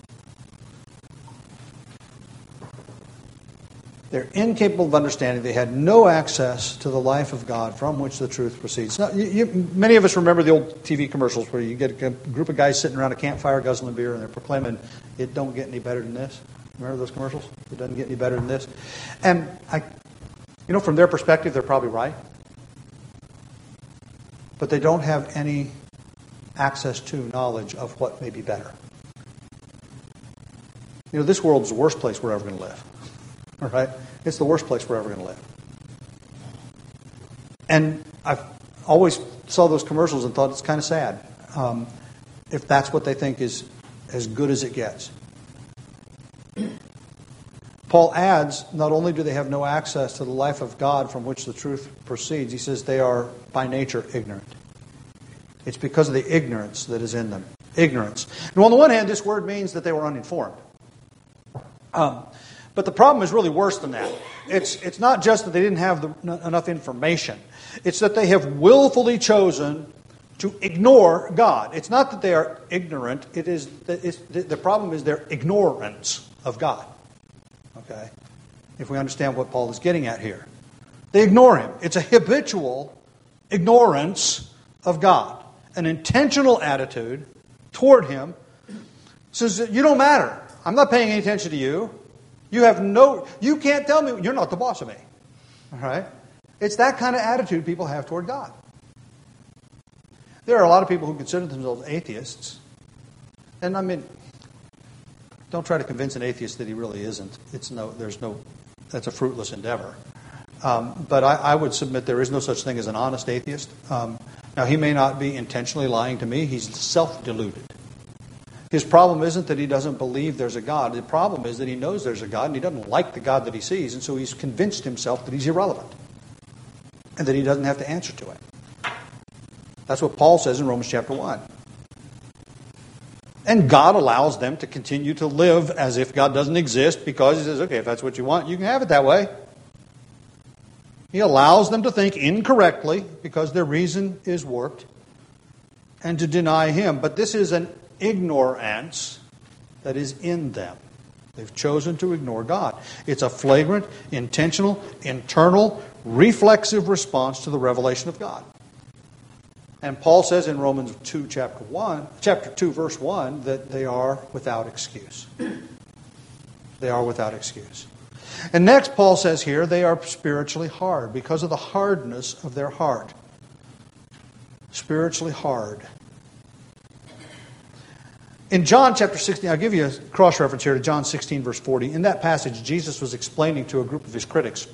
They're incapable of understanding. They had no access to the life of God from which the truth proceeds. Now, many of us remember the old TV commercials where you get a group of guys sitting around a campfire guzzling beer and they're proclaiming, it don't get any better than this. Remember those commercials? It doesn't get any better than this. And, from their perspective, they're probably right. But they don't have any access to knowledge of what may be better. This world's the worst place we're ever going to live. All right? It's the worst place we're ever going to live. And I've always saw those commercials and thought it's kind of sad if that's what they think is as good as it gets. Paul adds, not only do they have no access to the life of God from which the truth proceeds, he says they are by nature ignorant. It's because of the ignorance that is in them. Ignorance. And on the one hand, this word means that they were uninformed. But the problem is really worse than that. It's not just that they didn't have enough information. It's that they have willfully chosen to ignore God. It's not that they are ignorant. The problem is their ignorance of God. Okay? If we understand what Paul is getting at here. They ignore Him. It's a habitual ignorance of God. An intentional attitude toward Him. Says, you don't matter. I'm not paying any attention to you. You can't tell me, you're not the boss of me. All right? It's that kind of attitude people have toward God. There are a lot of people who consider themselves atheists. And don't try to convince an atheist that he really isn't. That's a fruitless endeavor. But I would submit there is no such thing as an honest atheist. Now, he may not be intentionally lying to me. He's self-deluded. His problem isn't that he doesn't believe there's a God. The problem is that he knows there's a God and he doesn't like the God that he sees, and so he's convinced himself that he's irrelevant and that he doesn't have to answer to it. That's what Paul says in Romans chapter 1. And God allows them to continue to live as if God doesn't exist because He says, okay, if that's what you want, you can have it that way. He allows them to think incorrectly because their reason is warped and to deny Him. But this is an ignorance that is in them. They've chosen to ignore God. It's a flagrant, intentional, internal, reflexive response to the revelation of God. And Paul says in Romans 2, chapter 2, verse 1, that they are without excuse. They are without excuse. And next, Paul says here, they are spiritually hard because of the hardness of their heart. Spiritually hard. In John chapter 16, I'll give you a cross-reference here to John 16, verse 40. In that passage, Jesus was explaining to a group of His critics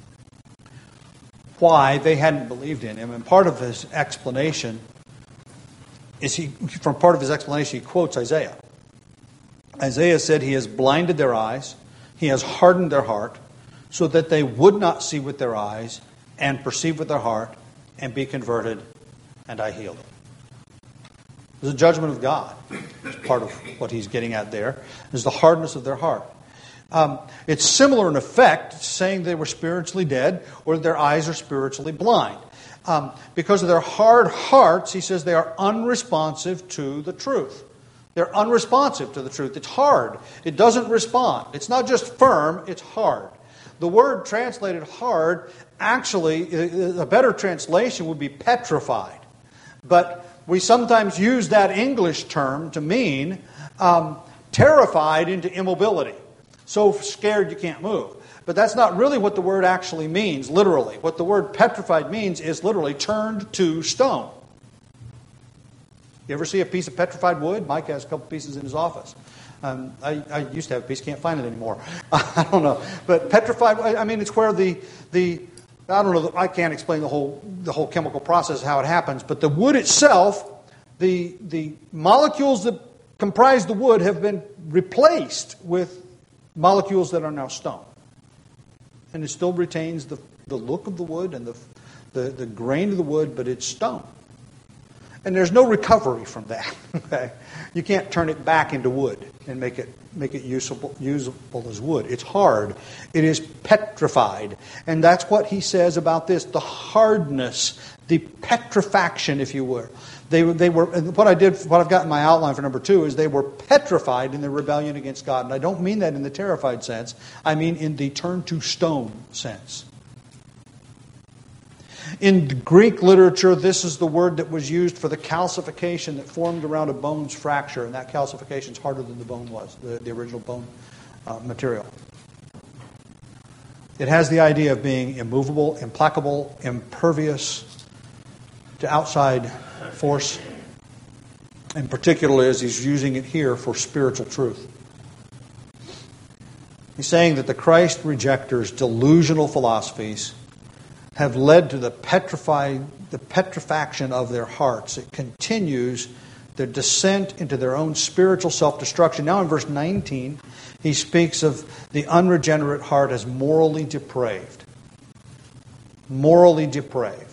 why they hadn't believed in Him. And part of His explanation he quotes Isaiah. Isaiah said, He has blinded their eyes, He has hardened their heart, so that they would not see with their eyes and perceive with their heart and be converted, and I heal them. There's a judgment of God. It's part of what he's getting at there. Is the hardness of their heart. It's similar in effect to saying they were spiritually dead or their eyes are spiritually blind. Because of their hard hearts, he says they are unresponsive to the truth. They're unresponsive to the truth. It's hard. It doesn't respond. It's not just firm, it's hard. The word translated hard, actually, a better translation would be petrified. But we sometimes use that English term to mean terrified into immobility. So scared you can't move. But that's not really what the word actually means, literally. What the word petrified means is literally turned to stone. You ever see a piece of petrified wood? Mike has a couple pieces in his office. I used to have a piece, can't find it anymore. I don't know. But petrified, it's where I don't know, I can't explain the whole chemical process, how it happens, but the wood itself, the molecules that comprise the wood have been replaced with molecules that are now stone. And it still retains the look of the wood and the grain of the wood, but it's stone. And there's no recovery from that. Okay? You can't turn it back into wood and make it usable as wood. It's hard. It is petrified. And that's what he says about this, the hardness, the petrifaction, if you will. They were what I've got in my outline for number 2 is they were petrified in their rebellion against God. And I don't mean that in the terrified sense. I mean in the turn to stone sense. In Greek literature, this is the word that was used for the calcification that formed around a bone's fracture, and that calcification is harder than the bone was, the original bone material. It has the idea of being immovable, implacable, impervious to outside force, and particularly as he's using it here for spiritual truth. He's saying that the Christ rejectors' delusional philosophies have led to the petrifaction of their hearts. It continues their descent into their own spiritual self-destruction. Now in verse 19, he speaks of the unregenerate heart as morally depraved. Morally depraved.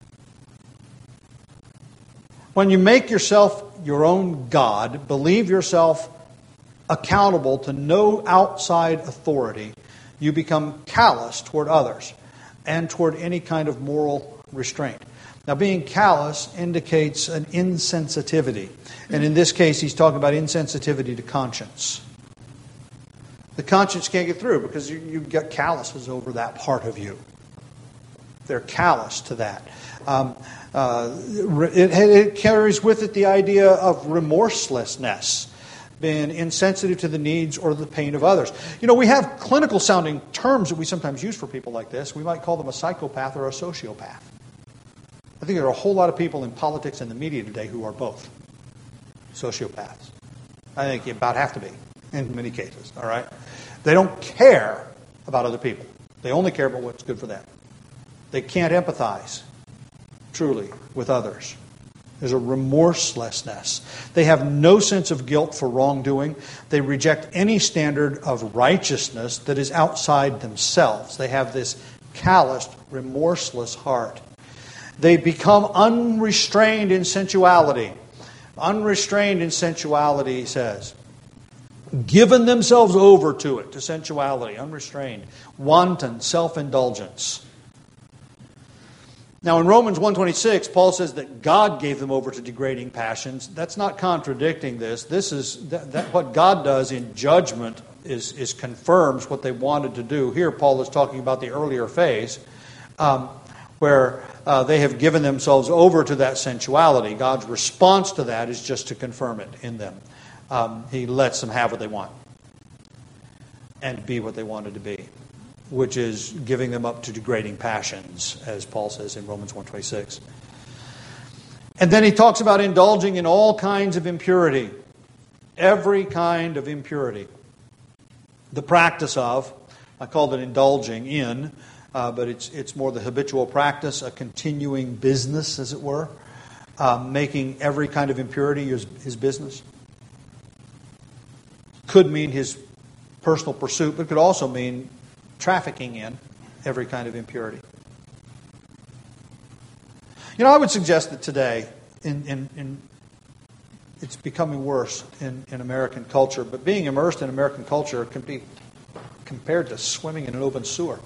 When you make yourself your own God, believe yourself accountable to no outside authority, you become callous toward others and toward any kind of moral restraint. Now, being callous indicates an insensitivity. And in this case, he's talking about insensitivity to conscience. The conscience can't get through because you've got calluses over that part of you. They're callous to that. It carries with it the idea of remorselessness, being insensitive to the needs or the pain of others. You know, we have clinical sounding terms that we sometimes use for people like this. We might call them a psychopath or a sociopath. I think there are a whole lot of people in politics and the media today who are both sociopaths. I think you about have to be in many cases, all right? They don't care about other people. They only care about what's good for them. They can't empathize truly with others. There's a remorselessness. They have no sense of guilt for wrongdoing. They reject any standard of righteousness that is outside themselves. They have this calloused, remorseless heart. They become unrestrained in sensuality. Unrestrained in sensuality, he says. Given themselves over to it, to sensuality, unrestrained. Wanton self-indulgence. Now in Romans 1:26, Paul says that God gave them over to degrading passions. That's not contradicting this. This is what God does in judgment is confirms what they wanted to do. Here Paul is talking about the earlier phase where they have given themselves over to that sensuality. God's response to that is just to confirm it in them. He lets them have what they want and be what they wanted to be, which is giving them up to degrading passions, as Paul says in Romans 1:26. And then he talks about indulging in all kinds of impurity, every kind of impurity. The practice of, I called it indulging in, but it's more the habitual practice, a continuing business, as it were, making every kind of impurity his business. Could mean his personal pursuit, but could also mean trafficking in every kind of impurity. You know, I would suggest that today, it's becoming worse in American culture, but being immersed in American culture can be compared to swimming in an open sewer.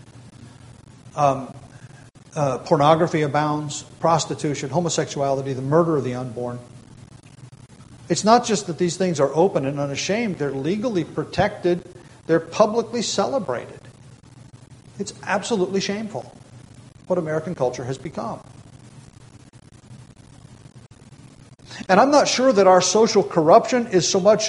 Pornography abounds, prostitution, homosexuality, the murder of the unborn. It's not just that these things are open and unashamed, they're legally protected, they're publicly celebrated. It's absolutely shameful what American culture has become. And I'm not sure that our social corruption is so much...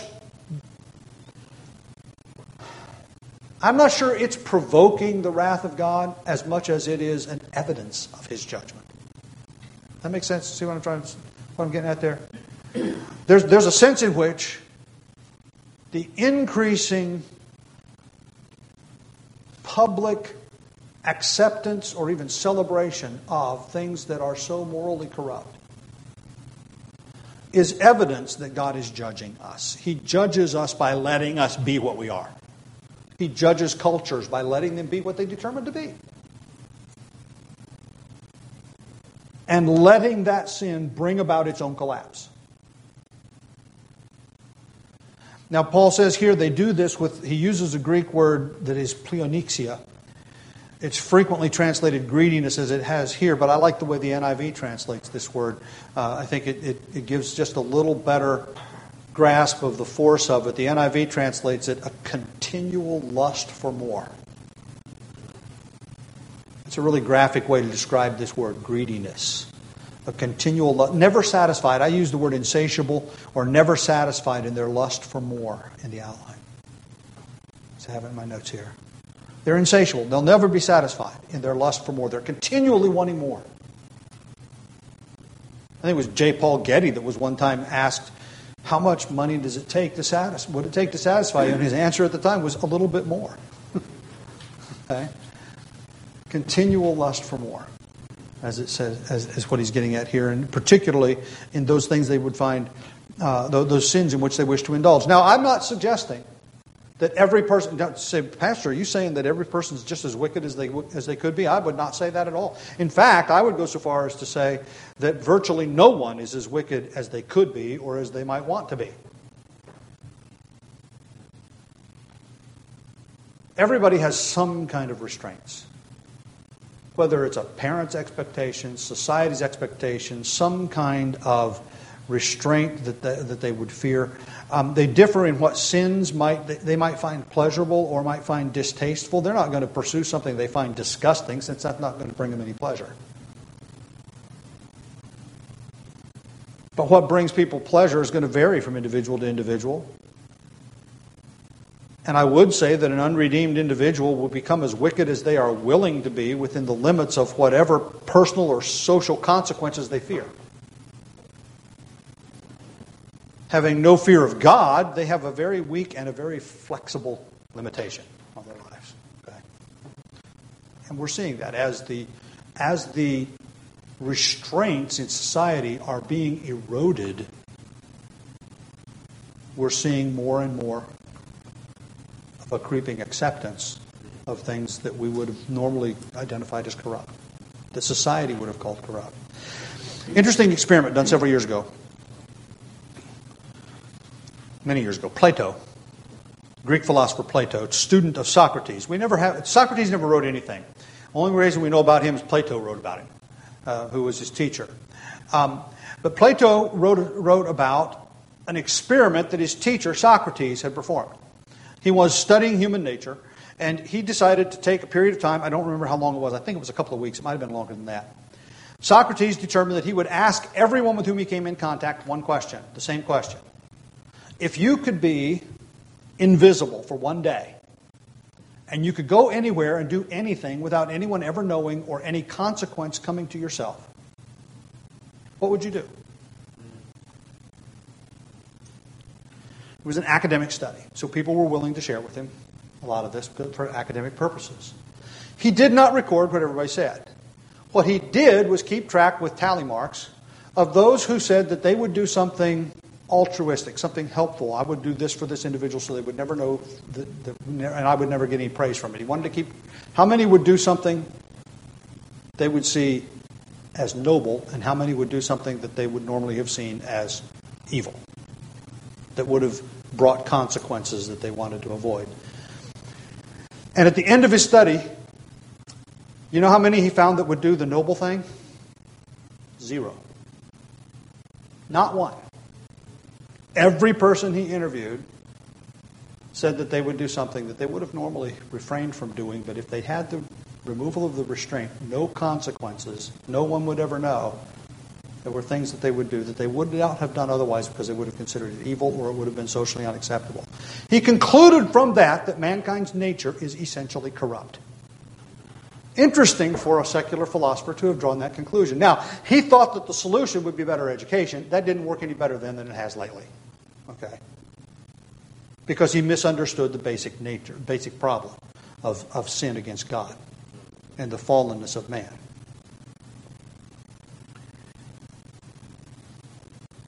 I'm not sure it's provoking the wrath of God as much as it is an evidence of His judgment. That makes sense? See what I'm getting at there? There's a sense in which the increasing public acceptance or even celebration of things that are so morally corrupt is evidence that God is judging us. He judges us by letting us be what we are. He judges cultures by letting them be what they determined to be. And letting that sin bring about its own collapse. Now, Paul says here they do this with, he uses a Greek word that is pleonexia. It's frequently translated greediness as it has here, but I like the way the NIV translates this word. I think it gives just a little better grasp of the force of it. The NIV translates it a continual lust for more. It's a really graphic way to describe this word, greediness. A continual lust, never satisfied. I use the word insatiable or never satisfied in their lust for more in the outline. So I have it in my notes here. They're insatiable. They'll never be satisfied in their lust for more. They're continually wanting more. I think it was J. Paul Getty that was one time asked, how much money does it take to satisfy? Would it take to satisfy you? And his answer at the time was a little bit more. Okay? Continual lust for more, as it says, as what he's getting at here, and particularly in those things they would find, those sins in which they wish to indulge. Now, I'm not suggesting that every person, don't say, Pastor, are you saying that every person is just as wicked as they could be? I would not say that at all. In fact, I would go so far as to say that virtually no one is as wicked as they could be or as they might want to be. Everybody has some kind of restraints. Whether it's a parent's expectations, society's expectations, some kind of restraint that they would fear. They differ in what sins they might find pleasurable or might find distasteful. They're not going to pursue something they find disgusting, since that's not going to bring them any pleasure. But what brings people pleasure is going to vary from individual to individual. And I would say that an unredeemed individual will become as wicked as they are willing to be within the limits of whatever personal or social consequences they fear. Having no fear of God, they have a very weak and a very flexible limitation on their lives. Okay? And we're seeing that as the restraints in society are being eroded, we're seeing more and more of a creeping acceptance of things that we would have normally identified as corrupt, that society would have called corrupt. Interesting experiment done several years ago. Many years ago. Plato, Greek philosopher Plato, student of Socrates. Socrates never wrote anything. The only reason we know about him is Plato wrote about him, who was his teacher. But Plato wrote about an experiment that his teacher Socrates had performed. He was studying human nature, and he decided to take a period of time. I don't remember how long it was. I think it was a couple of weeks. It might have been longer than that. Socrates determined that he would ask everyone with whom he came in contact one question, the same question. If you could be invisible for one day, and you could go anywhere and do anything without anyone ever knowing or any consequence coming to yourself, what would you do? It was an academic study, so people were willing to share with him a lot of this for academic purposes. He did not record what everybody said. What he did was keep track with tally marks of those who said that they would do something altruistic, something helpful. I would do this for this individual so they would never know, and I would never get any praise from it. He wanted to keep how many would do something they would see as noble, and how many would do something that they would normally have seen as evil, that would have brought consequences that they wanted to avoid. And at the end of his study, you know how many he found that would do the noble thing? 0. Not one. Every person he interviewed said that they would do something that they would have normally refrained from doing, but if they had the removal of the restraint, no consequences, no one would ever know, there were things that they would do that they would not have done otherwise because they would have considered it evil or it would have been socially unacceptable. He concluded from that mankind's nature is essentially corrupt. Interesting for a secular philosopher to have drawn that conclusion. Now, he thought that the solution would be better education. That didn't work any better then than it has lately. Okay? Because he misunderstood the basic problem of sin against God and the fallenness of man.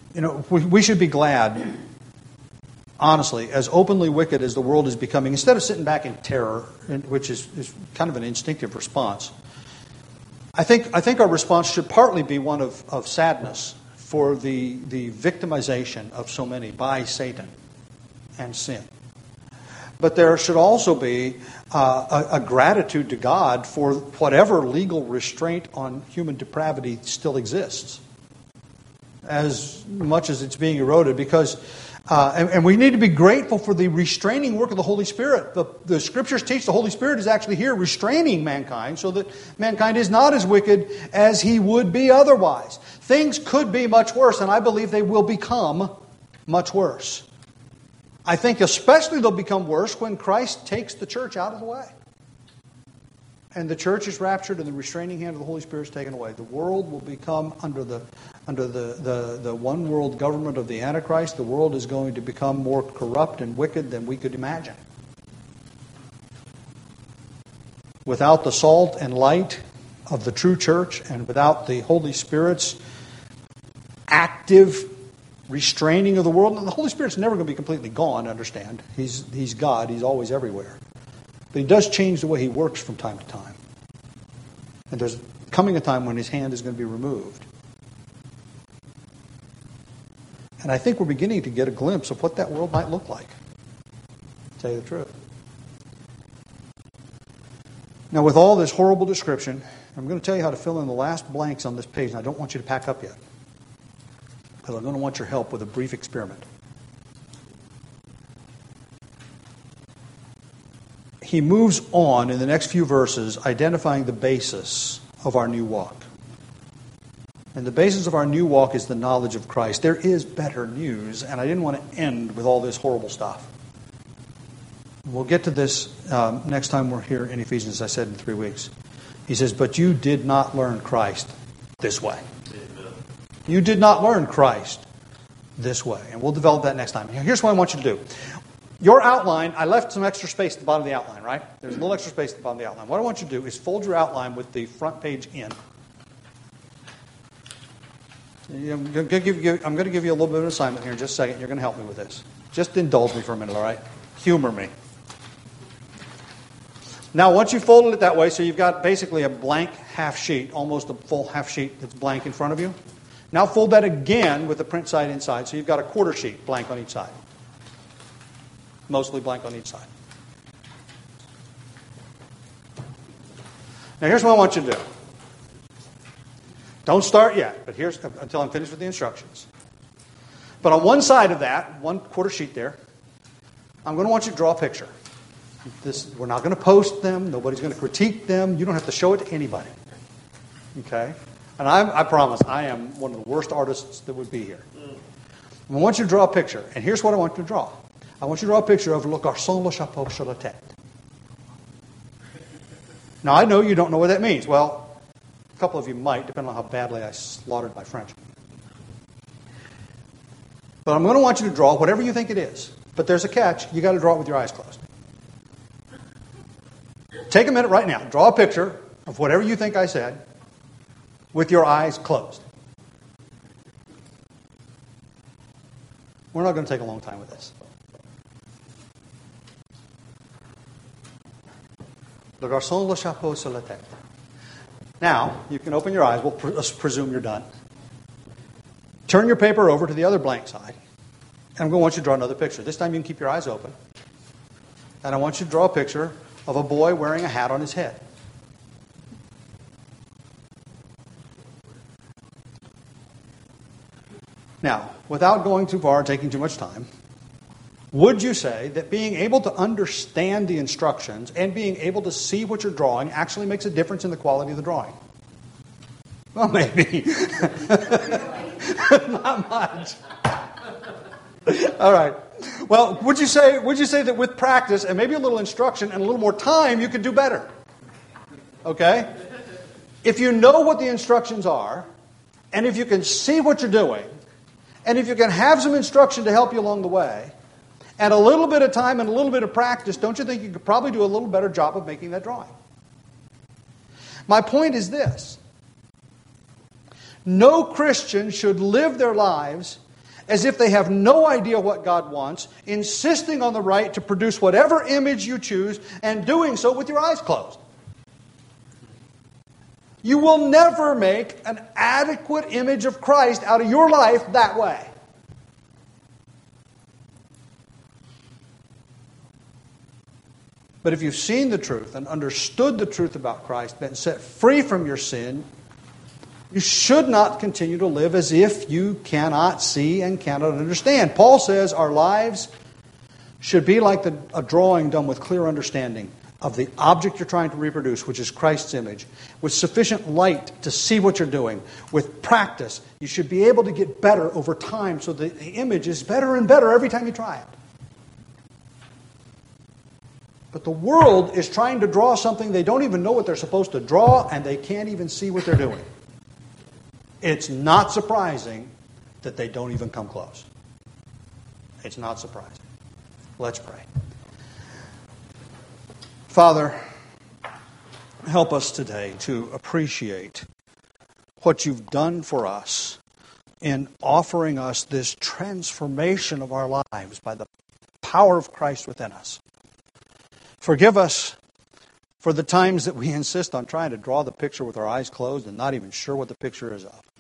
we should be glad, honestly, as openly wicked as the world is becoming, instead of sitting back in terror, which is kind of an instinctive response, I think our response should partly be one of sadness for the victimization of so many by Satan and sin. But there should also be a gratitude to God for whatever legal restraint on human depravity still exists, as much as it's being eroded, because and we need to be grateful for the restraining work of the Holy Spirit. The Scriptures teach the Holy Spirit is actually here restraining mankind so that mankind is not as wicked as he would be otherwise. Things could be much worse, and I believe they will become much worse. I think especially they'll become worse when Christ takes the church out of the way. And the church is raptured and the restraining hand of the Holy Spirit is taken away. The world will become under the one world government of the Antichrist. The world is going to become more corrupt and wicked than we could imagine. Without the salt and light of the true church and without the Holy Spirit's active restraining of the world, and the Holy Spirit's never going to be completely gone, understand. He's God. He's always everywhere. But He does change the way He works from time to time. And there's coming a time when His hand is going to be removed. And I think we're beginning to get a glimpse of what that world might look like, to tell you the truth. Now, with all this horrible description, I'm going to tell you how to fill in the last blanks on this page, and I don't want you to pack up yet, because I'm going to want your help with a brief experiment. He moves on in the next few verses identifying the basis of our new walk. And the basis of our new walk is the knowledge of Christ. There is better news, and I didn't want to end with all this horrible stuff. We'll get to this next time we're here in Ephesians, as I said, in 3 weeks. He says, but you did not learn Christ this way. You did not learn Christ this way. And we'll develop that next time. Here's what I want you to do. Your outline, I left some extra space at the bottom of the outline, right? There's a little extra space at the bottom of the outline. What I want you to do is fold your outline with the front page in. I'm going to give you a little bit of an assignment here in just a second. You're going to help me with this. Just indulge me for a minute, all right? Humor me. Now, once you've folded it that way, so you've got basically a blank half sheet, almost a full half sheet that's blank in front of you. Now fold that again with the print side inside, so you've got a quarter sheet blank on each side. Mostly blank on each side. Now here's what I want you to do. Don't start yet, but here's until I'm finished with the instructions. But on one side of that, one quarter sheet there, I'm going to want you to draw a picture. We're not going to post them. Nobody's going to critique them. You don't have to show it to anybody. Okay? And I promise, I am one of the worst artists that would be here. I want you to draw a picture. And here's what I want you to draw. I want you to draw a picture of le garçon le chapeau sur la tête. Now, I know you don't know what that means. Well, a couple of you might, depending on how badly I slaughtered my French. But I'm going to want you to draw whatever you think it is. But there's a catch. You got to draw it with your eyes closed. Take a minute right now. Draw a picture of whatever you think I said with your eyes closed. We're not going to take a long time with this. Le garçon le chapeau sur la tête. Now, you can open your eyes. We'll presume you're done. Turn your paper over to the other blank side. And I'm going to want you to draw another picture. This time you can keep your eyes open. And I want you to draw a picture of a boy wearing a hat on his head. Now, without going too far, taking too much time, would you say that being able to understand the instructions and being able to see what you're drawing actually makes a difference in the quality of the drawing? Well, maybe. Not much. All right. Well, would you say that with practice and maybe a little instruction and a little more time, you could do better? Okay? If you know what the instructions are, and if you can see what you're doing, and if you can have some instruction to help you along the way, and a little bit of time and a little bit of practice, don't you think you could probably do a little better job of making that drawing? My point is this. No Christian should live their lives as if they have no idea what God wants, insisting on the right to produce whatever image you choose, and doing so with your eyes closed. You will never make an adequate image of Christ out of your life that way. But if you've seen the truth and understood the truth about Christ, been set free from your sin, you should not continue to live as if you cannot see and cannot understand. Paul says our lives should be like a drawing done with clear understanding of the object you're trying to reproduce, which is Christ's image, with sufficient light to see what you're doing. With practice, you should be able to get better over time so the image is better and better every time you try it. But the world is trying to draw something they don't even know what they're supposed to draw, and they can't even see what they're doing. It's not surprising that they don't even come close. It's not surprising. Let's pray. Father, help us today to appreciate what you've done for us in offering us this transformation of our lives by the power of Christ within us. Forgive us for the times that we insist on trying to draw the picture with our eyes closed and not even sure what the picture is of.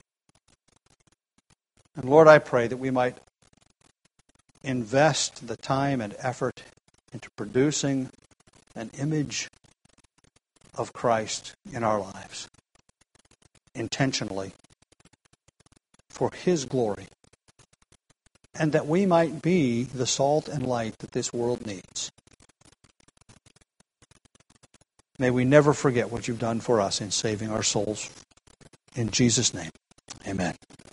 And Lord, I pray that we might invest the time and effort into producing an image of Christ in our lives, intentionally, for His glory, and that we might be the salt and light that this world needs. May we never forget what you've done for us in saving our souls. In Jesus' name, amen.